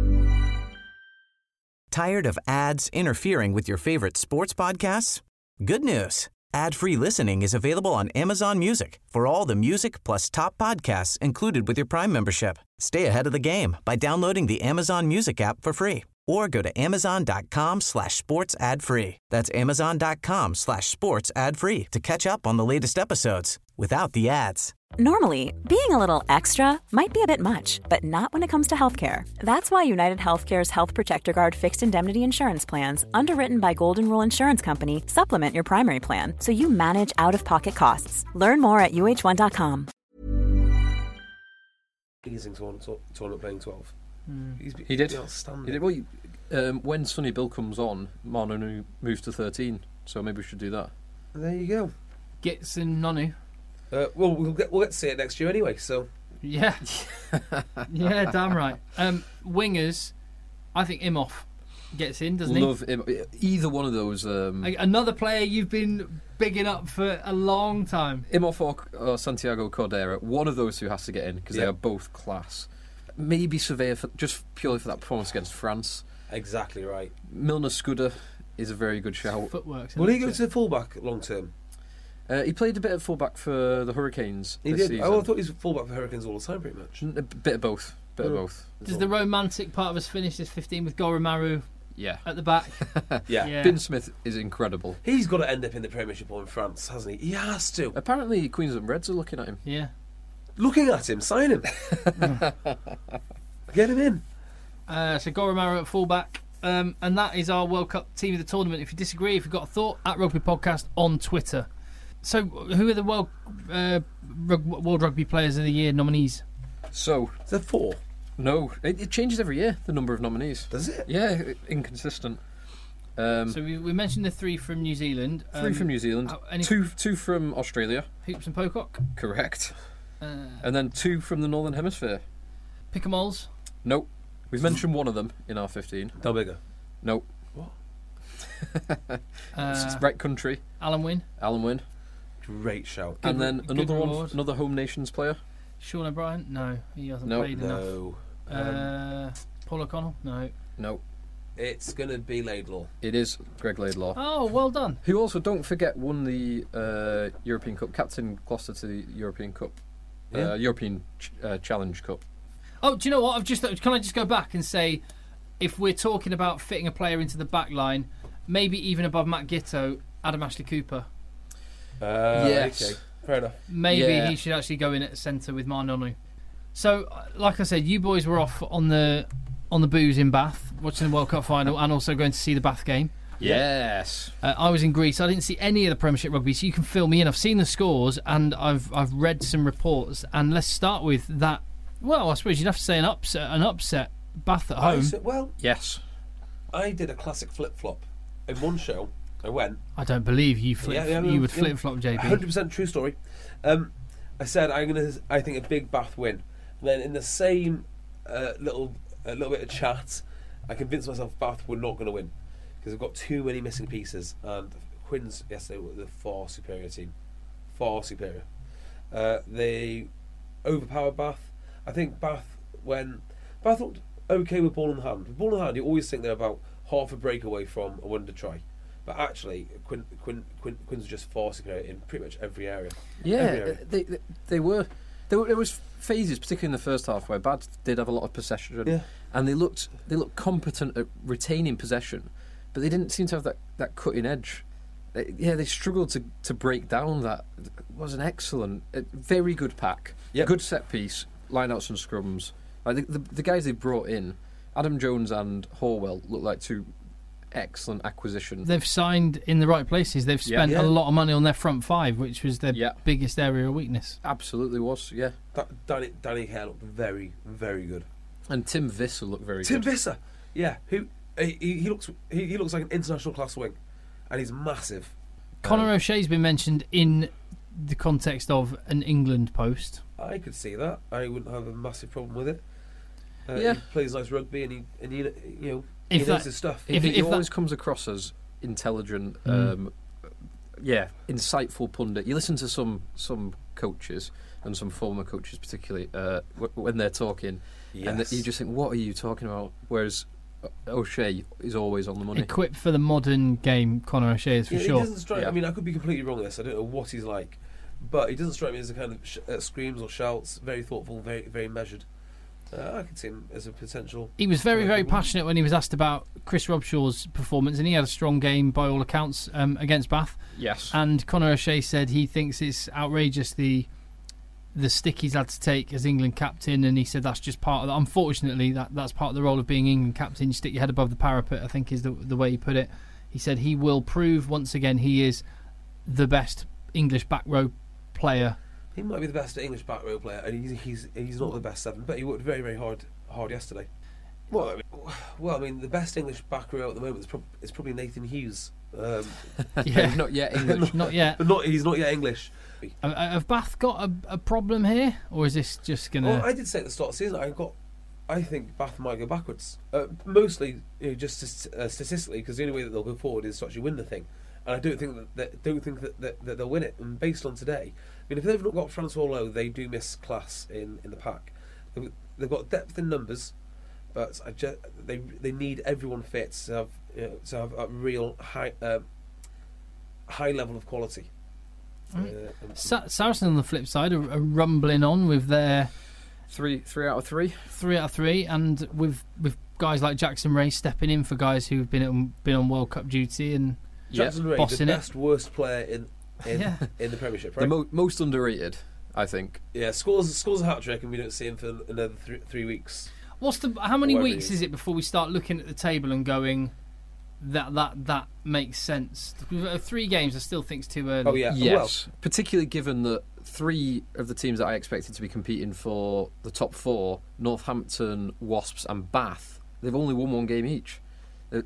Tired of ads interfering with your favorite sports podcasts? Good news. Ad-free listening is available on Amazon Music for all the music plus top podcasts included with your Prime membership. Stay ahead of the game by downloading the Amazon Music app for free or go to amazon.com slash sports ad free. That's amazon.com slash sports ad free to catch up on the latest episodes without the ads. Normally, being a little extra might be a bit much, but not when it comes to healthcare. That's why United Healthcare's Health Protector Guard fixed indemnity insurance plans, underwritten by Golden Rule Insurance Company, supplement your primary plan so you manage out-of-pocket costs. Learn more at U H one dot com. Amazing tournament, tournament playing twelve. Mm. He's been He did. outstanding. He did. Well, you- um, when Sonny Bill comes on, Manu moves to thirteen, so maybe we should do that. There you go. Gitson Nonu. Uh, well, we'll get, we'll get to see it next year anyway, so... Yeah. yeah, damn right. Um, wingers, I think Imhoff gets in, doesn't Love him. Either one of those. Um, he? A- Another player you've been bigging up for a long time. Imhoff or, or Santiago Cordera, one of those two has to get in because Yeah. they are both class. Maybe Surveyor, for, just purely for that performance against France. Exactly right. Milner Scudder is a very good shout. Footwork. Will he go to fullback long term? Uh, he played a bit of fullback for the Hurricanes He this did. season. Oh, I thought he was fullback for Hurricanes all the time, pretty much. A bit of both. Bit of Oh. both. Does the romantic part of us finish this fifteen with Goromaru Yeah. at the back? Yeah. Yeah. Ben Smith is incredible. He's got to end up in the Premiership or in France, hasn't he? He has to. Apparently, Queensland Reds are looking at him. Yeah. Looking at him, sign him. Get him in. Uh, so Goromaru at fullback. Um, and that is our World Cup team of the tournament. If you disagree, if you've got a thought, at Rugby Podcast on Twitter. So, who are the World uh, Rug- World Rugby Players of the Year nominees? So, Is there four? no, it, it changes every year, the number of nominees. Does it? Yeah, inconsistent. Um, So we, we mentioned the three from New Zealand. three Um, from New Zealand, uh, any- two two from Australia, Hoops and Pocock. correct, Uh, and then two from the Northern Hemisphere. Pickamoles. Nope. We've mentioned one of them in our fifteen. No bigger. Nope. Uh, It's Brett Country, Alan Wynne. Alan Wynne, Great shout. and Good- then good another one, reward. another Home Nations player. Sean O'Brien. No, he hasn't No. played enough. No. Um, Uh, Paul O'Connell. No. No, it's going to be Laidlaw. it is Greg Laidlaw. Oh, well done. Who also, don't forget, won the uh, European Cup, captain Gloucester to the European Cup, Yeah. uh, European ch- uh, Challenge Cup. Oh, do you know what? I've just can I just go back and say, if we're talking about fitting a player into the back line, maybe even above Matt Gitto, Adam Ashley Cooper. Uh, Yes. Okay. Fair enough. maybe Yeah. he should actually go in at centre with Marnonu. So, uh, like I said, you boys were off on the on the booze in Bath, watching the World Cup final, and also going to see the Bath game. Yes. Uh, I was in Greece. I didn't see any of the Premiership rugby, so you can fill me in. I've seen the scores and I've I've read some reports. And let's start with that. Well, I suppose you'd have to say an upset. An upset. Bath at I home. said, well, Yes. I did a classic flip flop in one show. I went. I don't believe you flip. Yeah, yeah, you no, would yeah. flip flop, J B. one hundred percent true story. Um, I said I'm gonna. I think a big Bath win. And then in the same uh, little a little bit of chat, I convinced myself Bath were not going to win because they've got too many missing pieces. And Quins yesterday were the far superior team, far superior. Uh, they overpowered Bath. I think Bath when Bath looked okay with ball in hand. With ball in hand, you always think they're about half a break away from a wonder try. But actually, Quinn, Quinn, Quinn, Quins are just far superior in pretty much every area. Yeah, Every area. they, they they were. There, were. there was phases, particularly in the first half, where Bath did have a lot of possession, Yeah. and they looked they looked competent at retaining possession, but they didn't seem to have that, that cutting edge. They, yeah, they struggled to, to break down that. It was an excellent, a very good pack, Yep. good set piece, lineouts and scrums. Like the, the, the guys they brought in, Adam Jones and Horwell, looked like two excellent acquisitions. They've signed in the right places. They've Yeah. spent Yeah. a lot of money on their front five, which was their Yeah. biggest area of weakness. Absolutely was, yeah. Da- Danny, Danny Hare looked very, very good. And Tim Visser looked very Tim good. Visser, yeah, who he, he he looks he, he looks like an international class wing, and he's massive. Connor Um, O'Shea's been mentioned in the context of an England post. I could see that. I wouldn't have a massive problem with it. Uh, Yeah. he plays nice rugby, and he and he, you know If he knows that- his stuff. He, If- he if that- always comes across as intelligent, Mm. um, yeah, insightful pundit. You listen to some some coaches and some former coaches, particularly uh, w- when they're talking, and Yes. that you just think, "What are you talking about?" Whereas uh, O'Shea is always on the money. Equipped for the modern game, Connor O'Shea is for Yeah, sure. He doesn't strike. Yeah. I mean, I could be completely wrong on this. I don't know what he's like, but he doesn't strike me as a kind of sh- uh, screams or shouts. Very thoughtful, very very measured. Uh, I could see him as a potential. He was very, very Good one. passionate when he was asked about Chris Robshaw's performance, and he had a strong game by all accounts um, against Bath. Yes, And Connor O'Shea said he thinks it's outrageous the the stick he's had to take as England captain, and he said that's just part of that. Unfortunately, that that's part of the role of being England captain. You stick your head above the parapet, I think is the the way he put it. He said he will prove once again he is the best English back row player. He might be the best English back row player, and he's he's he's not the best seven, but he worked very very hard hard yesterday. Well, I mean, well, I mean, the best English back row at the moment is, prob- is probably Nathan Hughes. Um, Yeah, not yet English. not yet. but not he's not yet English. Uh, Have Bath got a, a problem here, or is this just gonna? Well, I did say at the start of the season, I got, I think Bath might go backwards. Uh, mostly, you know, just st- uh, statistically, because the only way that they'll go forward is to actually win the thing, and I don't think that, that don't think that, that, that they'll win it. And based on today, I mean, if they've not got Francois Lowe, they do miss class in, in the pack. They've, they've got depth in numbers, but I just, they they need everyone fit to have you know, to have a real high uh, high level of quality. Right. Uh, and- Sa- Saracen on the flip side are, are rumbling on with their Three, three out of three. three out of three, and with with guys like Jackson Ray stepping in for guys who've been on, been on World Cup duty, and Jackson Ray, the bossing it. best worst player in in, Yeah. in the Premiership, The right? mo- most underrated, I think. Yeah, scores scores a hat trick, and we don't see him for another three, three weeks. what's the how many Whatever weeks it is. is it before we start looking at the table and going that that that makes sense? Three games, I still think's too early. Oh yeah, Yes, particularly given that three of the teams that I expected to be competing for the top four, Northampton, Wasps and Bath, they've only won one game each. Uh,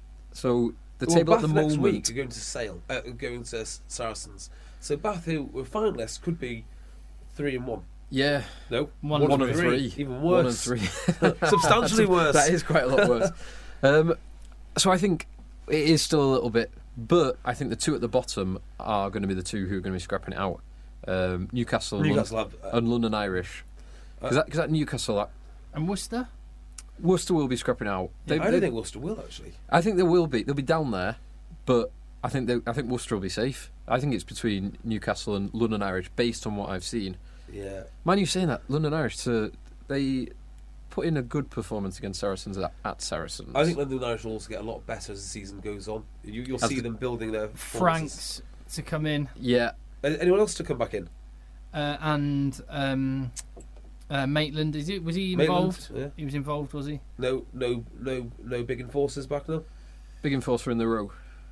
So the well, table Bath at the next moment... week are going to Sale, uh, going to Saracens. So Bath, who were finalists, could be three and one. Yeah, No, One one and and three. three. Even One and worse. three. Substantially worse. That is quite a lot worse. um, so I think it is still a little bit, but I think the two at the bottom are going to be the two who are going to be scrapping it out. Um, Newcastle, and Newcastle Lon- have. Uh, and London Irish. Because Uh, that, 'cause that Newcastle, that, And Worcester? Worcester will be scrapping out. They, I don't they- think Worcester will actually. I think they will be. They'll be down there, but I think they, I think Worcester will be safe. I think it's between Newcastle and London Irish, based on what I've seen. Yeah. Mind you saying that, London Irish, to, they put in a good performance against Saracens at, at Saracens. I think London Irish will also get a lot better as the season goes on. You, you'll As see the- them building their performances. Franks to come in. Yeah, Anyone else to come back in? Uh, and um, uh, Maitland, is it? Was he Maitland, involved? yeah. He was involved, was he? No, no, no, no big enforcers back now. Big enforcer in the row.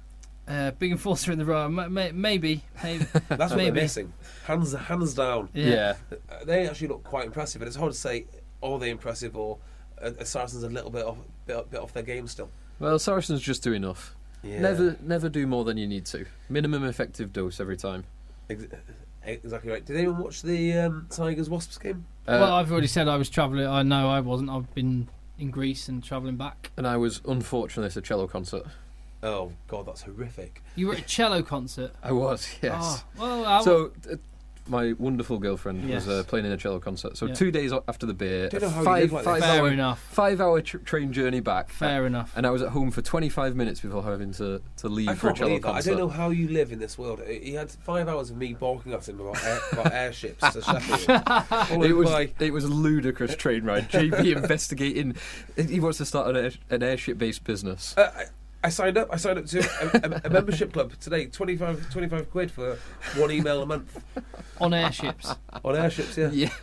Uh, big enforcer in the row. M- may- maybe. maybe. That's what Maybe. they're missing. Hands, hands down. Yeah. Uh, They actually look quite impressive, and it's hard to say are they impressive or uh, are Saracens a little bit off, bit, bit off their game still. Well, Saracens just do enough. Yeah. Never, never do more than you need to. Minimum effective dose every time. Ex- exactly right. Did anyone watch the um, Tigers Wasps game? Uh, Well, I've already said I was travelling. I know I wasn't. I've been in Greece and travelling back. and I was unfortunately at a cello concert. Oh God, that's horrific. You were at a cello concert. I was, yes. Oh, well, I, So, uh, my wonderful girlfriend Yes. was uh, playing in a cello concert. So Yeah. two days o- after the beer, Don't a know how you five, live like five this. fair hour, enough. five hour tr- train journey back. Fair enough. And I was at home for twenty-five minutes before having to, to leave I for a can't cello believe that. I concert. don't know how you live in this world. He had five hours of me barking at him about, air, about airships to Sheffield. Followed It was by- it was a ludicrous train ride. J B investigating. He wants to start an, air, an airship based business. Uh, I, I signed up. I signed up to a, a, a membership club today. twenty-five, twenty-five quid for one email a month On airships. on airships. Yeah. Yeah.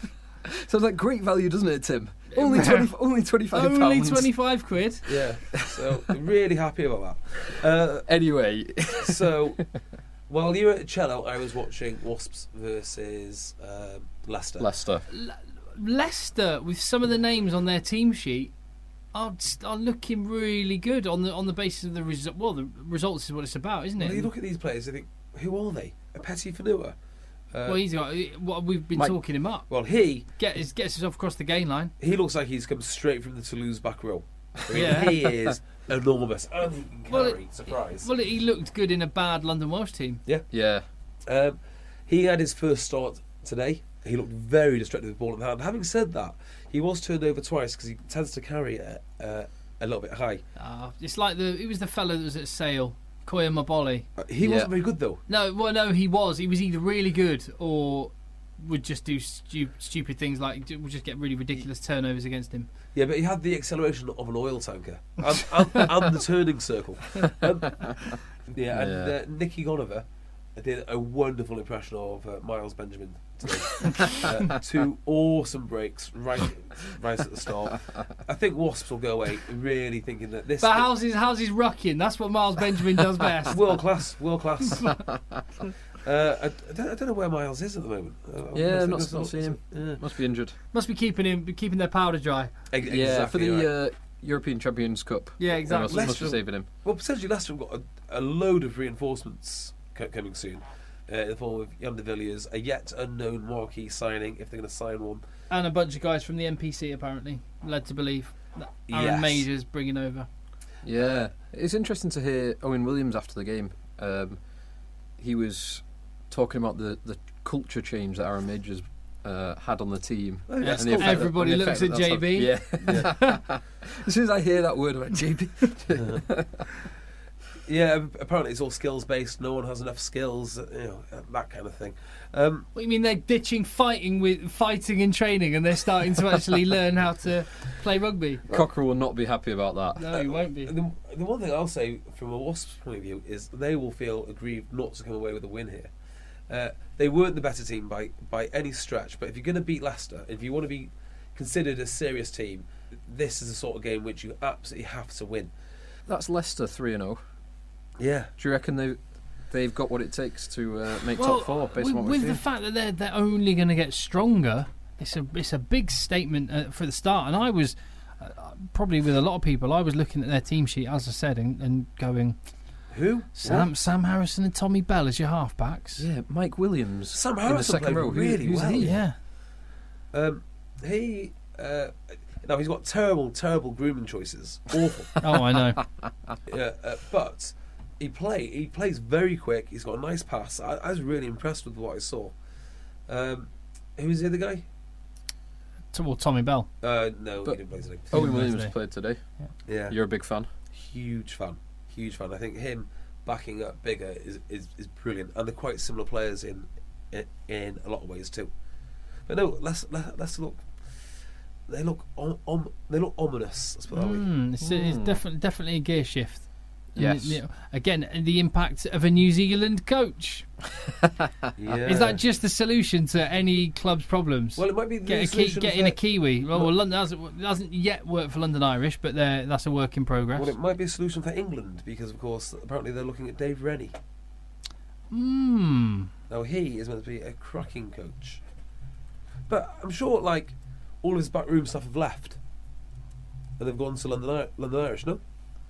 Sounds like great value, doesn't it, Tim? Only twenty. Only twenty-five pounds. Only twenty-five quid. Yeah. So really happy about that. Uh, Anyway, so while you were at cello, I was watching Wasps versus um, Leicester. Leicester. Leicester, with some of the names on their team sheet, are, are looking really good on the on the basis of the result. Well, the results is what it's about, isn't it? When you look at these players, you think, who are they? A Petit Fanua. Uh, well, he's got. Well, we've been Mike- talking him up. well, he Get his, gets himself across the gain line. he looks like he's come straight from the Toulouse back row. I mean, Yeah. he is enormous. And he can Well, carry. Surprise. Well, he looked good in a bad London Welsh team. Yeah. Um, he had his first start today. He looked very distracted with the ball in hand. Having said that, he was turned over twice because he tends to carry it uh, a little bit high. Uh, it's like the. It was the fellow that was at Sale, Koya Maboli. Uh, he Yeah. wasn't very good though. No, well, no, he was. He was either really good or would just do stu- stupid things like would just get really ridiculous turnovers against him. Yeah, but he had the acceleration of an oil tanker and, and, and the turning circle. Um, yeah, and Yeah. uh, Nicky Gonover did a wonderful impression of uh, Miles Benjamin today. uh, two awesome breaks right, right at the start. I think Wasps will go away really thinking that this But how's his how's his rucking? That's what Miles Benjamin does best. world class, world class. Uh, I, I, don't, I don't know where Miles is at the moment. Uh, Yeah, I not, think not that's- seeing him. Yeah. Must be injured. Must be keeping him keeping their powder dry. Ex- Yeah, for exactly the right. uh, European Champions Cup. Yeah, They exactly. Must, must be Leicester- saving him. Well, potentially Leicester have got a, a load of reinforcements co- coming soon uh, in the form of Jan de Villiers, a yet unknown marquee signing if they're going to sign one. And a bunch of guys from the N P C apparently led to believe that Aaron Yes. Major's bringing over. Yeah, it's interesting to hear Owen Williams after the game. Um, he was talking about the, the culture change that Aaron Majors uh, had on the team. Oh, yeah, And the effect that- Everybody and the looks effect at that J B. that's had- Yeah. As soon as I hear that word about J B, Yeah, apparently it's all skills based. No one has enough skills, uh, you know, uh, that kind of thing. Um, What do you mean they're ditching fighting with fighting and training, and they're starting to actually learn how to play rugby? Cockerell will not be happy about that. No, he won't be. the, the one thing I'll say from a Wasps point of view is they will feel aggrieved not to come away with a win here. Uh, they weren't the better team by by any stretch, but if you're going to beat Leicester, if you want to be considered a serious team, this is the sort of game which you absolutely have to win. That's Leicester three and zero. Yeah. Do you reckon they they've got what it takes to uh, make Well, top four based with, on what we're with seeing? the fact that they're they're only going to get stronger, it's a it's a big statement uh, for the start. And I was uh, probably with a lot of people, I was looking at their team sheet, as I said, and, and going, Who? Sam Sam Harrison and Tommy Bell as your halfbacks. Yeah, Mike Williams Sam in the Harrison second played row. Who- really who's well. he? Yeah. Um, he uh, now he's got terrible, terrible grooming choices. Awful. Oh, I know. yeah, uh, but he play he plays very quick. He's got a nice pass. I, I was really impressed with what I saw. Um, who's the other guy? To- well, Tommy Bell. Uh, no, But- he didn't play today. Owen Who Williams today? played today. Yeah, You're a big fan. huge fan, huge fan. I think him backing up Bigger is is, is brilliant, and they're quite similar players in, in in a lot of ways too. But no, let's let, let's look. They look om, om, they look ominous. Let's put it that way. Mm, it's, it's Mm. definitely definitely a gear shift. And, Yes. you know, again, the impact of a New Zealand coach. Yeah. Is that just the solution to any club's problems? Well, it might be the get a ki- solution get for- in a Kiwi. Well, well London hasn't, hasn't yet worked for London Irish, but they're- that's a work in progress. Well, it might be a solution for England because, of course, apparently they're looking at Dave Rennie. Hmm. Now, he is meant to be a cracking coach. But I'm sure, like, all of his backroom stuff have left. And they've gone to London, I- London Irish, no?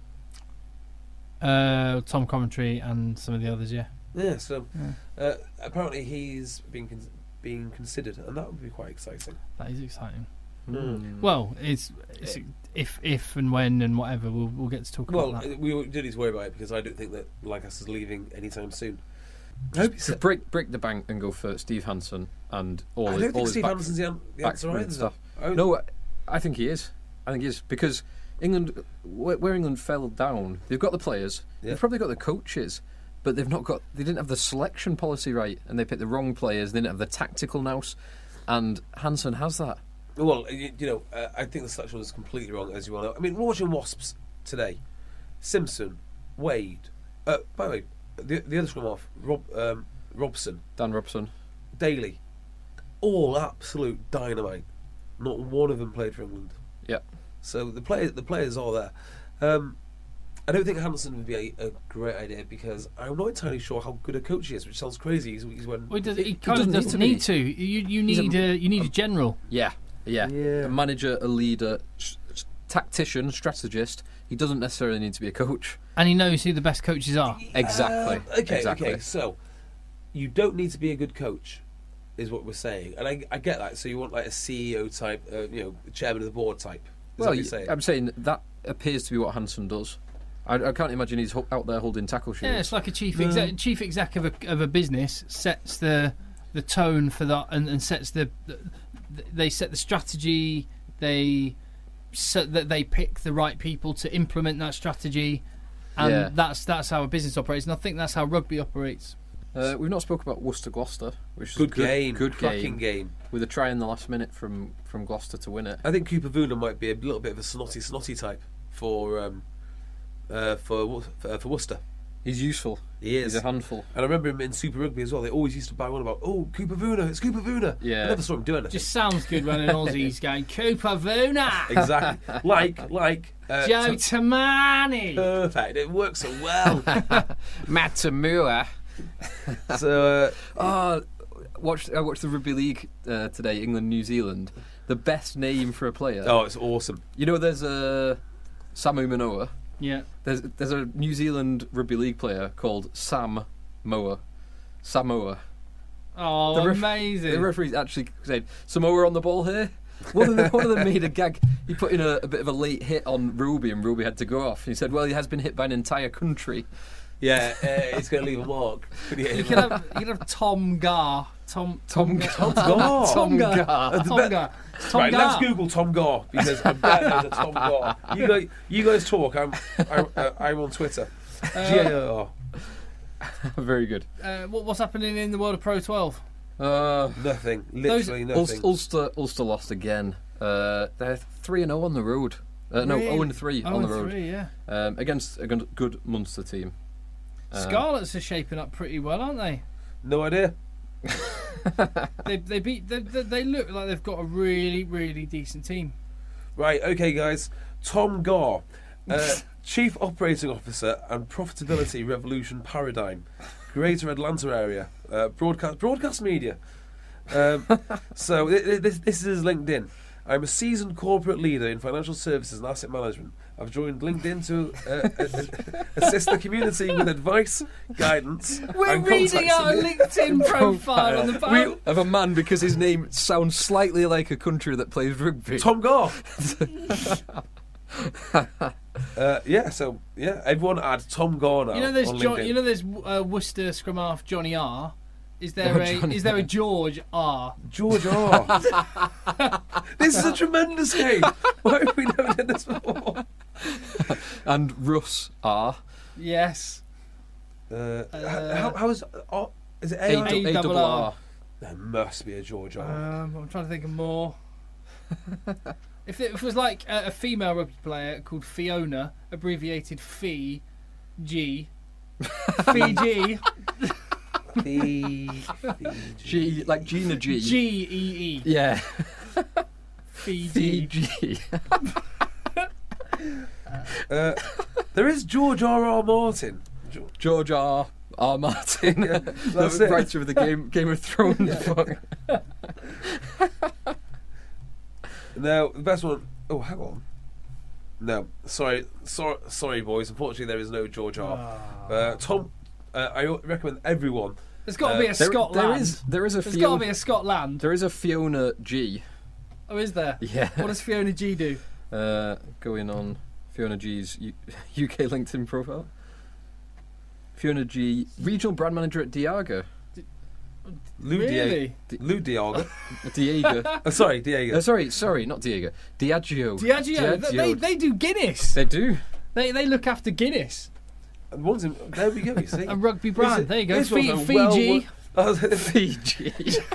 Uh, Tom Coventry and some of the others, yeah. Yeah, so uh, apparently he's being con- being considered, and that would be quite exciting. That is exciting. Mm. Well, it's, it's if if and when and whatever we'll we'll get to talk Well, about that. uh, we do need to worry about it because I don't think that Lancaster is leaving anytime soon. I hope he's, To break break the bank and go for Steve Hansen and all I his, don't all think his Steve back, Anderson's the, an- the answer backroom either. stuff. though. I- No, I think he is. I think he is because England, where, where England fell down, they've got the players, Yeah. they've probably got the coaches, but they've not got. They didn't have the selection policy right, and they picked the wrong players. They didn't have the tactical nous, and Hansen has that. Well, you, you know, uh, I think the selection was completely wrong, as you well know. I mean, we're watching Wasps today. Simpson, Wade. Uh, by the way, the, the other scrum off, Rob, um, Robson, Dan Robson. Daly, all absolute dynamite. Not one of them played for England. Yeah. So the players, the players are there. Um, I don't think Hansen would be a, a great idea because I'm not entirely sure how good a coach he is, which sounds crazy. He's, he's when Well, he, does, he he kind doesn't of need doesn't to be. need to. You you He's a- need a, you need a general. Yeah, yeah, Yeah. A manager, a leader, s- s- tactician, strategist. He doesn't necessarily need to be a coach. And he knows who the best coaches are. Exactly. Uh, okay, exactly. okay. So you don't need to be a good coach, is what we're saying, and I, I get that. So you want like a C E O type, uh, you know, chairman of the board type. Is Well, that what you're y- saying? I'm saying that appears to be what Hansen does. I, I can't imagine he's ho- out there holding tackle shoes. Yeah, it's like a chief exec. Chief exec of a of a business sets the the tone for that, and, and sets the, the they set the strategy. They set that they pick the right people to implement that strategy, and Yeah. that's that's how a business operates. And I think that's how rugby operates. Uh, we've not spoken about Worcester Gloucester, which is good, a good game, good cracking game, game. with a try in the last minute from, from Gloucester to win it. I think Cooper Vuna might be a little bit of a snotty, snotty type for um, uh, for Wo- for, for Worcester. He's useful. He is. He's a handful. And I remember him in Super Rugby as well. They always used to bang on about, "Oh, Cooper Vuna, it's Cooper Vuna." Yeah. I never saw him do anything. Just sounds good when an Aussie's going Cooper Vuna, exactly like like uh, Joe t- Tamani. perfect. It works so well. Matamua. so. Uh, Oh, watched, I watched the Rugby League uh, today, England, New Zealand. The best name for a player. Oh, it's awesome. You know, there's a Samu Manoa. Yeah. There's there's a New Zealand Rugby League player called Sam Moa. Samoa. Oh, The ref- amazing. The referee actually said, Samoa on the ball here. One of, them, one of them made a gag. He put in a, a bit of a late hit on Ruby, and Ruby had to go off. He said, well, he has been hit by an entire country. Yeah, uh, it's going to leave a mark. Yeah, You could have you could have Tom Gar. Tom Tom Gar. Tom Gar. Tom Gar. Gar. Tom Gar. Tom right, Gar. let's Google Tom Gar because I'm bet there's a Tom Gar. You guys, you guys talk. I'm, I'm, uh, I'm on Twitter. G A R. Very good. Uh, what, what's happening in the world of Pro twelve? Uh, Nothing. Literally nothing. Ulster, Ulster, Ulster lost again. Uh, they're three and zero on the road. Uh, no, Really? zero and three Oh, on the and road three, yeah. um, against a good- good Munster team. Um, Scarlets are shaping up pretty well, aren't they? No idea. They they beat they, they, they look like they've got a really really decent team. Right. Okay, guys. Tom Gar, uh, Chief Operating Officer and Profitability Revolution Paradigm, Greater Atlanta Area, uh, broadcast broadcast media. Um, so th- th- this, this is LinkedIn. I'm a seasoned corporate leader in financial services and asset management. I've joined LinkedIn to uh, uh, assist the community with advice, guidance, We're and reading contacts out a in the- LinkedIn profile on the We back. of a man because his name sounds slightly like a country that plays rugby. Tom Gar. uh, yeah. So yeah, everyone add Tom Gar now. You know there's on John, LinkedIn. you know there's uh, Worcester scrum half Johnny R. Is there Oh, a Johnny is there a R. George R? George R. This is a tremendous game. Why have we never done this before? And Russ R. Yes. Uh, Uh, how, how is uh, is it A A? A- A double double R. R. There must be a George R. Um, I'm trying to think of more. if, it, if it was like a, a female rugby player called Fiona, abbreviated Fee, G. Fiji. Fiji. G, like Gina G. G E E. Yeah. Fiji. Fiji. Uh, there is George R. R. Martin. George R. R. Martin, Yeah, that's the it. writer of the Game Game of Thrones book. Now, the best one. Oh, hang on. No, sorry, sorry, sorry, boys. Unfortunately, there is no George R. Uh, Tom, uh, I recommend everyone. There's got to Uh, be a There, Scotland. there is there is a There's got to Fiona, be a Scotland. there is a Fiona G. Oh, is there? Yeah. What does Fiona G do? Uh, going on Fiona G's U- UK LinkedIn profile. Fiona G, regional brand manager at Diageo. Lou Really? Diego. Lou Diego. Diageo. oh, sorry, Diego. uh, sorry, sorry, not Diageo. Diageo. Diageo. They, they, they do Guinness. They do. They they look after Guinness And one's in, there we go. You see. and rugby brand. This- There you go. this was Fi- a Fiji. well- Fiji.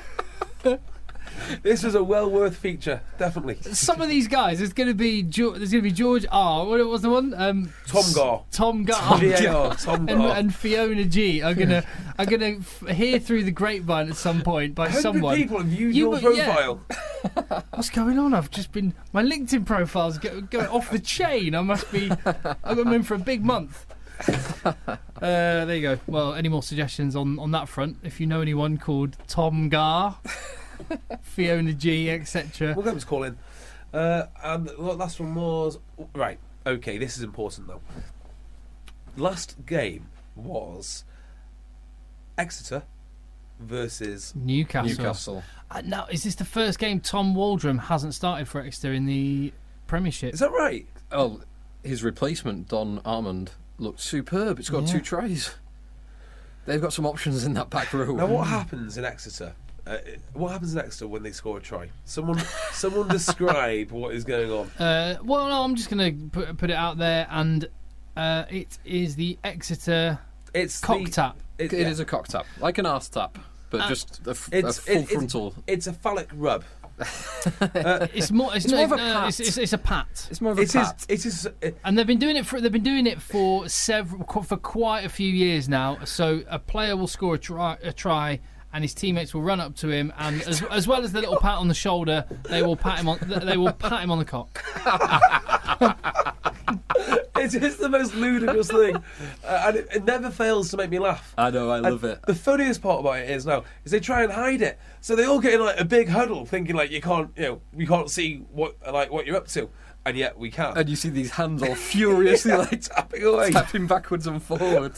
This was a well worth feature, definitely. Some of these guys, there's going to be George, there's going to be George R. What was the one? Um, Tom Gar. Tom Gar. G A R. Tom and, Gar. and Fiona G are gonna are gonna f- hear through the grapevine at some point by Hundred someone. people have viewed You your were- yeah. profile. What's going on? I've just been my LinkedIn profile's go, going off the chain. I must be. I've been in for a big month. Uh, there you go. Well, any more suggestions on, on that front? If you know anyone called Tom Gar, Fiona G, et cetera. We'll get them to call in. Uh, and the last one was right. Okay, this is important though. Last game was Exeter versus Newcastle. Newcastle. Uh, now, is this the first game Tom Waldrom hasn't started for Exeter in the Premiership? Is that right? Oh, his replacement, Don Armand, looked superb. It's got Yeah. two tries. They've got some options in that back row. Now, what happens in Exeter? Uh, what happens in Exeter when they score a try? Someone, someone describe what is going on. Uh, well, no, I'm just going to put, put it out there, and uh, it is the Exeter It's cock the, tap. It, It yeah. is a cock tap, like an arse tap, but Uh, just a, f- It's, a full it- it's- frontal. It's a phallic rub. It's more. It's, It's not, more of a no, pat. It's, it's, it's a pat. It's more of a It is. pat. It is. It, And they've been doing it for they've been doing it for several for quite a few years now. So a player will score a try, a try and his teammates will run up to him, and as, as well as the little pat on the shoulder, they will pat him on they will pat him on the cock. it is the most ludicrous thing, uh, and it, it never fails to make me laugh. I know, I And love it. The funniest part about it is now is they try and hide it, so they all get in like a big huddle, thinking like you can't, you know, we can't see what like what you're up to, and yet we can. And you see these hands all furiously Yeah, like tapping away. tapping backwards and forwards.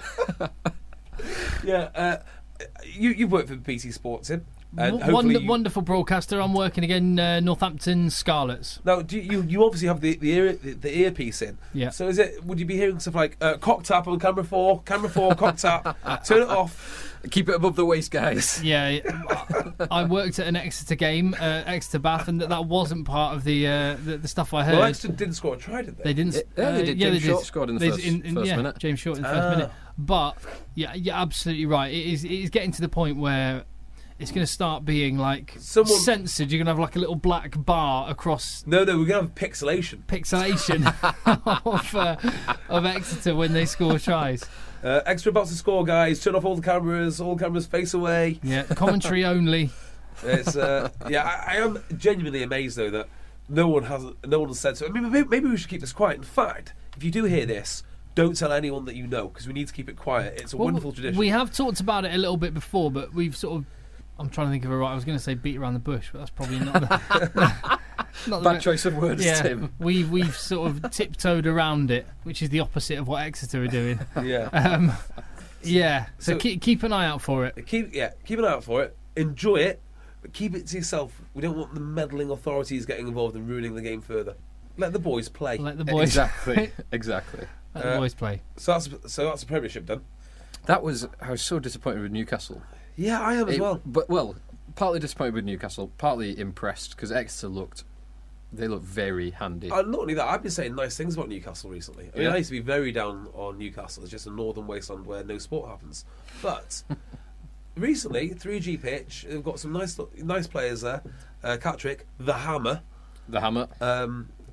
Yeah, uh, you you've worked for B T Sports, Tim, and W- hopefully wonder- you- wonderful broadcaster. I'm working again, uh, Northampton Scarlets. Now, do you you obviously have the the, ear, the the earpiece in? Yeah. So is it? Would you be hearing stuff like uh, cock tap on camera four, camera four, cock tap, turn it off? Keep it above the waist, guys. Yeah, I worked at an Exeter game, uh, Exeter Bath, and that, that wasn't part of the, uh, the the stuff I heard. Well, Exeter didn't score a try, did they? They didn't. Yeah, they uh, did. Yeah, James they Short did. scored in the They- first- first yeah, minute. James Short in the first Ah. minute. But yeah, you're absolutely right. It is. It is getting to the point where it's going to start being like Someone- censored. You're going to have like a little black bar across No, no, we're gonna have pixelation. pixelation of uh, of Exeter when they score tries. Uh, extra about to score, guys. Turn off all the cameras. All cameras face away. Yeah, commentary only. It's uh, yeah. I, I am genuinely amazed though that no one has no one has said so. I mean, maybe, maybe we should keep this quiet. In fact, if you do hear this, don't tell anyone that you know because we need to keep it quiet. It's a Well, wonderful tradition. We have talked about it a little bit before, but we've sort of. I'm trying to think of a right. I was going to say beat around the bush, but that's probably not. The, not the Bad choice of words, Yeah, Tim. we've we've sort of tiptoed around it, which is the opposite of what Exeter are doing. yeah. Um, yeah, so, So- keep keep an eye out for it. Keep yeah. Keep an eye out for it. Enjoy it, but keep it to yourself. We don't want the meddling authorities getting involved and ruining the game further. Let the boys play. Let the boys Exactly, exactly. let the Uh, boys play. So that's so that's the Premiership done. That was I was so disappointed with Newcastle. Yeah, I am as It- well. But well, partly disappointed with Newcastle, partly impressed because Exeter looked, they looked very handy. And not only that, I've been saying nice things about Newcastle recently. I mean, Yeah. I used to be very down on Newcastle. It's just a northern wasteland where no sport happens. But recently, three G pitch, they've got some nice nice players there. Uh, Catrick, the Hammer, The Hammer. um,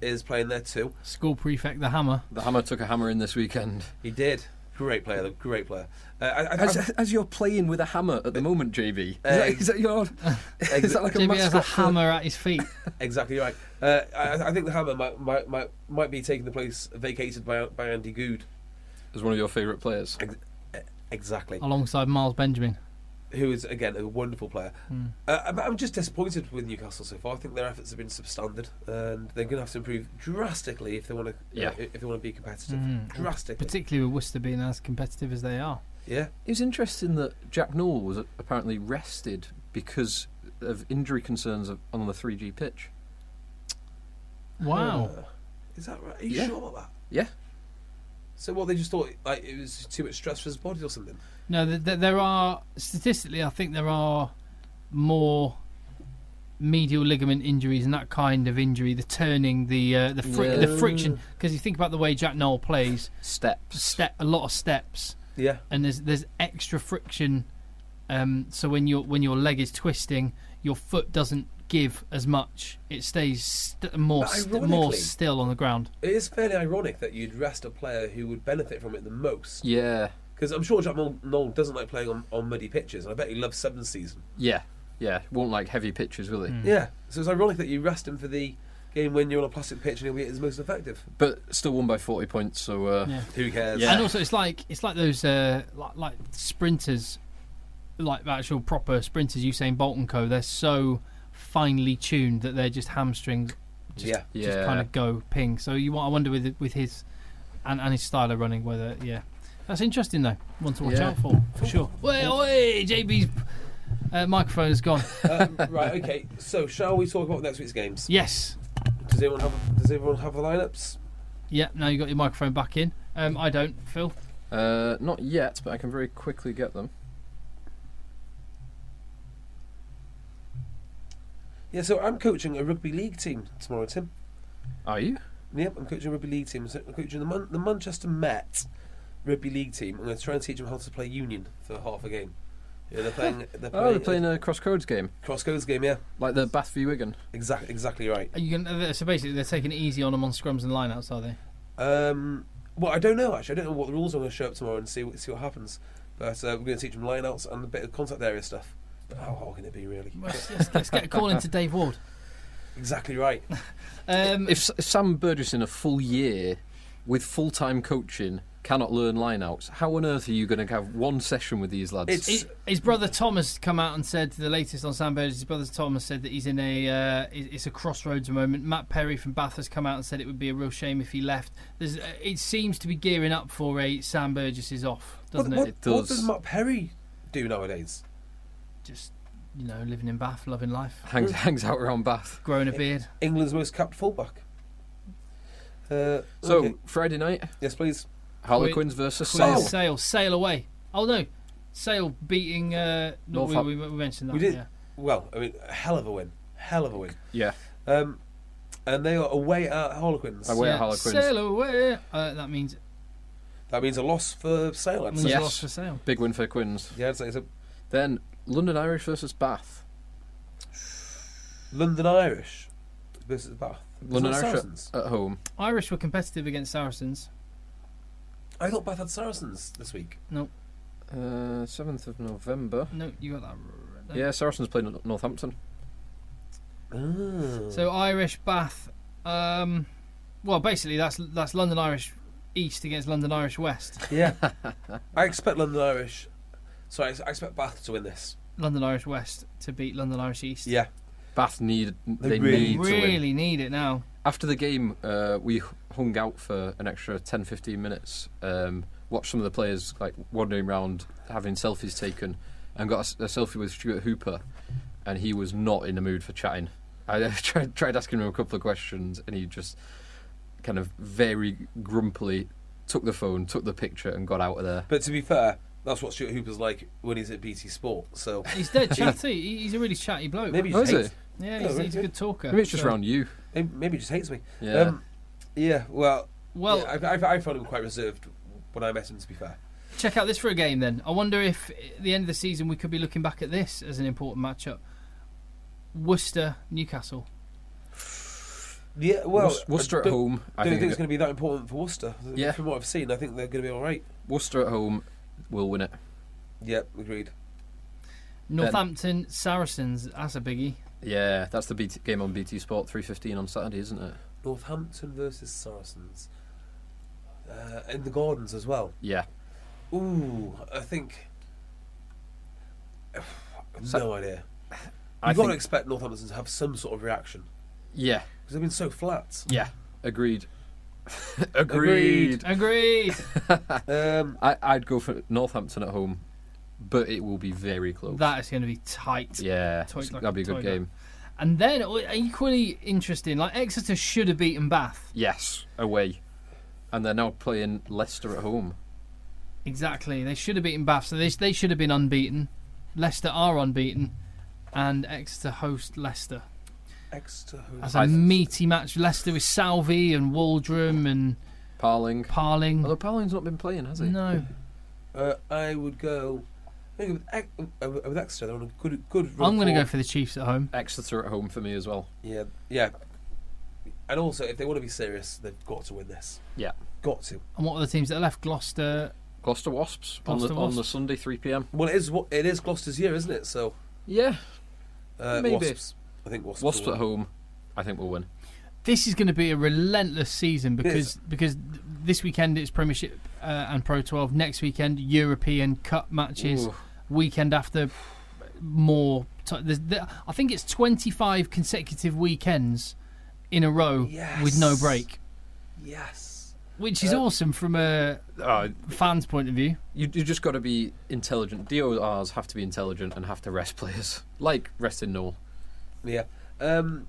is playing there too. School prefect, the Hammer. The Hammer took a hammer in this weekend. He did. Great player, though. Great player. Uh, I, I, As, I, as you're playing with a hammer at the moment, J B, is, Uh, that, is that your? Is that like a J B has a mascot? for- hammer at his feet. exactly right. Uh, I, I think the Hammer might, might might might be taking the place vacated by by Andy Good. As one of your favourite players. Ex- exactly. Alongside Miles Benjamin. Who is again a wonderful player. Mm. Uh, I'm- I'm just disappointed with Newcastle so far. I think their efforts have been substandard, and they're going to have to improve drastically if they want to. Yeah. Uh, if they want to be competitive, Mm. drastically. Particularly with Worcester being as competitive as they are. Yeah. It was interesting that Jack Nowell was apparently rested because of injury concerns of- on the three G pitch. Wow. Uh, is that right? Are you Yeah. sure about that? Yeah. So what? They just thought like it was too much stress for his body or something. No, th- th- there are statistically, I think there are more medial ligament injuries and that kind of injury, the turning, the uh, the, fri- Yeah. the friction. Because you think about the way Jack Nowell plays, Steps. step a lot of steps, Yeah. and there's there's extra friction. Um, so when your when your leg is twisting, your foot doesn't give as much; it stays st- more But st- more ironically- still on the ground. It is fairly ironic that you'd rest a player who would benefit from it the most. Yeah. Because I'm sure Jack Nowell doesn't like playing on, on muddy pitches, and I bet he loves seventh season. Yeah. Yeah. Won't like heavy pitches, will he? Mm. Yeah, so it's ironic that you rest him for the game when you're on a plastic pitch and he'll be his most effective. But still won by forty points, so uh, Yeah. Who cares? Yeah. And also, it's like it's like those uh, like, like sprinters, like actual proper sprinters. Usain Bolt and co. They're so finely tuned that they're just hamstrings, just, Yeah. just Yeah. kind of go ping. So you, want- I wonder with with his and, and his style of running, whether yeah, that's interesting though. One to watch Yeah. out for for sure. Wait, wait, J B's uh, microphone is gone. um, right, okay. So, shall we talk about next week's games? Yes. Does everyone have? Does everyone have the lineups? Yeah. Now you got your microphone back in. Um, I don't. Phil. uh, not yet, but I can very quickly get them. Yeah. So I'm coaching a rugby league team tomorrow, Tim. Are you? Yep, I'm coaching a rugby league team. So I'm coaching the, Man- the Manchester Met rugby league team. I'm going to try and teach them how to play Union for half a game. Yeah, they're playing. They're playing, Oh, they're playing a cross codes game, cross codes game. Yeah, like the Bath v Wigan. exactly, exactly right. Are you gonna, so basically, they're taking it easy on them on scrums and lineouts, are they? Um, well, I don't know actually. I don't know what the rules are. I'm going to show up tomorrow and see what, see what happens. But uh, we're going to teach them lineouts and a bit of contact area stuff. But how hard can it be, really? Let's, let's, let's get a call into Dave Ward. Exactly right. Um, If, if Sam Burgess in a full year with full time coaching cannot learn lineouts, how on earth are you going to have one session with these lads? It's- his, his brother Thomas come out and said the latest on Sam Burgess. His brother Thomas said that he's in a uh, it- it's a crossroads moment. Matt Perry from Bath has come out and said it would be a real shame if he left. There's, uh, it seems to be gearing up for a Sam Burgess is off, doesn't what, what, it? It does. what does Matt Perry do nowadays? Just you know, living in Bath, loving life, hangs hangs out around Bath. growing a beard. England's most capped fullback. Uh, So okay. Friday night, yes, please. Harlequins versus Queen Sale. Sale, Sale away. Oh no, Sale beating. Uh, no, we, Northam- we, we mentioned that. We did. Yeah. Well, I mean, a hell of a win. Hell of a win. Yeah, Um, and they are away at Harlequins. Away at Yeah, Harlequins. Sale away. Uh, that means That means a loss for Sale. I'd means say. Yes. loss for Sale. big win for Quins. Yeah, I'd say so. Then London Irish versus Bath. London Irish versus Bath. London It's not Irish Saracens. at, at home. Irish were competitive against Saracens. I thought Bath had Saracens this week. Uh, seventh of November. No, you got that. r- no. Yeah, Saracens played Nor- Northampton. Ah. So Irish Bath. Um, well, basically that's that's London Irish East against London Irish West. yeah, I expect London Irish. Sorry, I expect Bath to win this. London Irish West to beat London Irish East. Yeah, Bath need They they, really- need to win. really need it now. After the game, uh, we hung out for an extra ten to fifteen minutes. Um, watched some of the players like wandering around having selfies taken, and got a, s- a selfie with Stuart Hooper, and he was not in the mood for chatting. I tried, tried asking him a couple of questions, and he just kind of very grumpily took the phone, took the picture, and got out of there. but to be fair, that's what Stuart Hooper's like when he's at B T Sport. So He's dead chatty. He- He's a really chatty bloke. maybe he Oh, just is hates. it? yeah, Oh, he's, really he's a good. good talker. Maybe it's just So- around you. Maybe, maybe he just hates me. Yeah. Um, yeah. Well. Well, yeah, I, I, I found him quite reserved when I met him. To be fair. check out this for a game then. I wonder if at the end of the season we could be looking back at this as an important matchup. Worcester, Newcastle. Yeah, well, Wor- Worcester I at don't- home. I I don't think, think it's going to be that important for Worcester. Yeah. From what I've seen, I think they're going to be all right. Worcester at home will win it. Yep, agreed. Northampton Saracens, that's a biggie. Yeah, that's the B T game on B T Sport three fifteen on Saturday, isn't it? Northampton versus Saracens. Uh, in the Gardens as well. Yeah. Ooh, I think. So- no idea. I You've got think- to expect Northampton to have some sort of reaction Yeah. because they've been so flat. Yeah. Agreed. Agreed. Agreed. Um, I, I'd go for Northampton at home, but it will be very close. That is going to be tight. yeah, Toy like that'd be a a good toy game. And then uh, equally interesting, like Exeter should have beaten Bath. Yes, away, and they're now playing Leicester at home. Exactly, they should have beaten Bath, so they they should have been unbeaten. Leicester are unbeaten, and Exeter host Leicester. Exeter. That's a meaty match. Leicester with Salvi and Waldrum and Parling. Parling. Although Parling's not been playing, has he? No, Uh, I would go. I think with, Ex- uh, with Exeter, they're on a good, good. Run I'm going to forward. go for the Chiefs at home. Exeter at home for me as well. Yeah, yeah. And also, if they want to be serious, they've got to win this. Yeah. Got to. And what are the teams that are left? Gloucester. Gloucester Wasps Gloucester on the on the Wasps. Sunday three p m. Well, it is. what It is Gloucester's year, isn't it? So, Yeah, uh, Maybe. Wasps. I think Wasps. Wasps will at win. home. I think we'll win. This is going to be a relentless season because Yes. because this weekend it's Premiership uh, and Pro twelve. Next weekend European Cup matches. Ooh. Weekend after more. T- there's, there, I think it's twenty-five consecutive weekends in a row with no Yes. break, Yes. which is Uh, awesome from a Uh, fan's point of view. you you just got to be intelligent. D O Rs have to be intelligent and have to rest players, like resting Noel. Yeah. Um,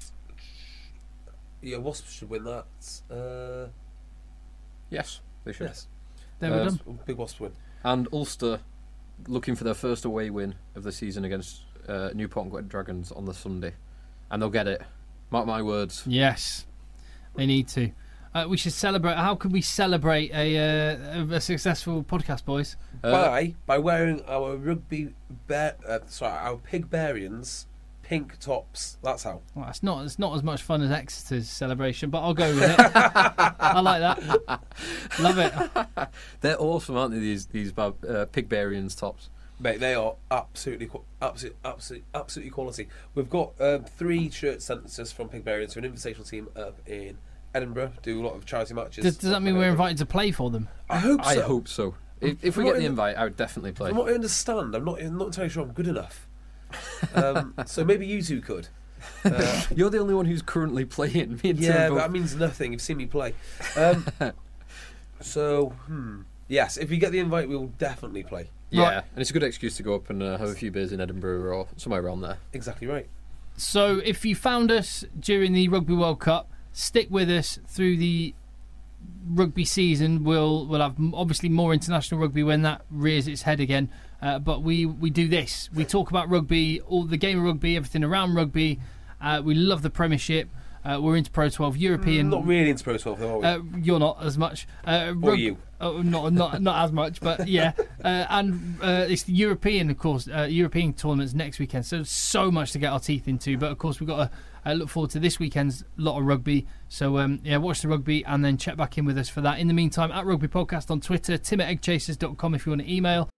yeah, Wasps should win that. Uh, Yes, they should. yes. There we Uh, done. Big Wasps win. And Ulster looking for their first away win of the season against uh, Newport Gwent Dragons on the Sunday, and they'll get it. Mark my words. Yes, they need to. Uh, we should celebrate. How could we celebrate a uh, a successful podcast, boys? Uh, by by wearing our rugby bear, uh, sorry, our Pigbarians pink tops. That's how. Well, it's not it's not as much fun as Exeter's celebration, but I'll go with it. I like that. Love it. They're awesome, aren't they? These these bab- uh, Pigbarians tops. Mate, they are absolutely, qu- absolutely, absolutely, absolutely quality. We've got um, three shirt sentences from Pigbarians to an invitational team up in Edinburgh. Do a lot of charity matches. Does, does that mean we're invited to play for them? I hope so. I hope so. If, if we From get what the I- invite, I would definitely play. From what I understand, I'm not, I'm not entirely sure I'm good enough. Um, so maybe you two could. Uh, You're the only one who's currently playing. Me and Tim yeah, but both- that means nothing. You've seen me play. Um, so, hmm. Yes, if we get the invite, we'll definitely play. yeah, Right. and it's a good excuse to go up and uh, have a few beers in Edinburgh or somewhere around there. Exactly right. So if you found us during the Rugby World Cup, stick with us through the rugby season. We'll we'll have m- obviously more international rugby when that rears its head again. Uh, but we, we do this. We talk about rugby, all the game of rugby, everything around rugby. Uh, we love the Premiership. Uh, we're into Pro twelve, European. Not really into Pro twelve, though, are we? Uh, you're not as much. Uh, Or rug- you. Oh, not not not as much, but yeah. Uh, and uh, it's the European, of course, uh, European tournaments next weekend. So so much to get our teeth into. But of course, we've got to uh, look forward to this weekend's lot of rugby. So um, yeah, watch the rugby and then check back in with us for that. In the meantime, at Rugby Podcast on Twitter, tim at egg chasers dot com if you want to email.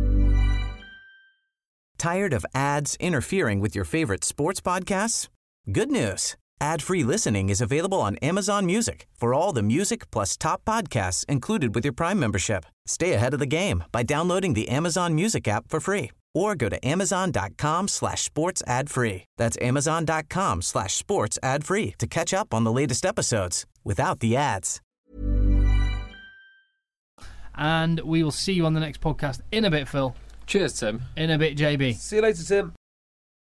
Tired of ads interfering with your favorite sports podcasts? Good news. Ad-free listening is available on Amazon Music for all the music plus top podcasts included with your Prime membership. Stay ahead of the game by downloading the Amazon Music app for free or go to amazon.com slash sports ad free. That's amazon.com slash sports ad free to catch up on the latest episodes without the ads. And we will see you on the next podcast in a bit, Phil. Cheers, Tim. In a bit, J B. See you later, Tim.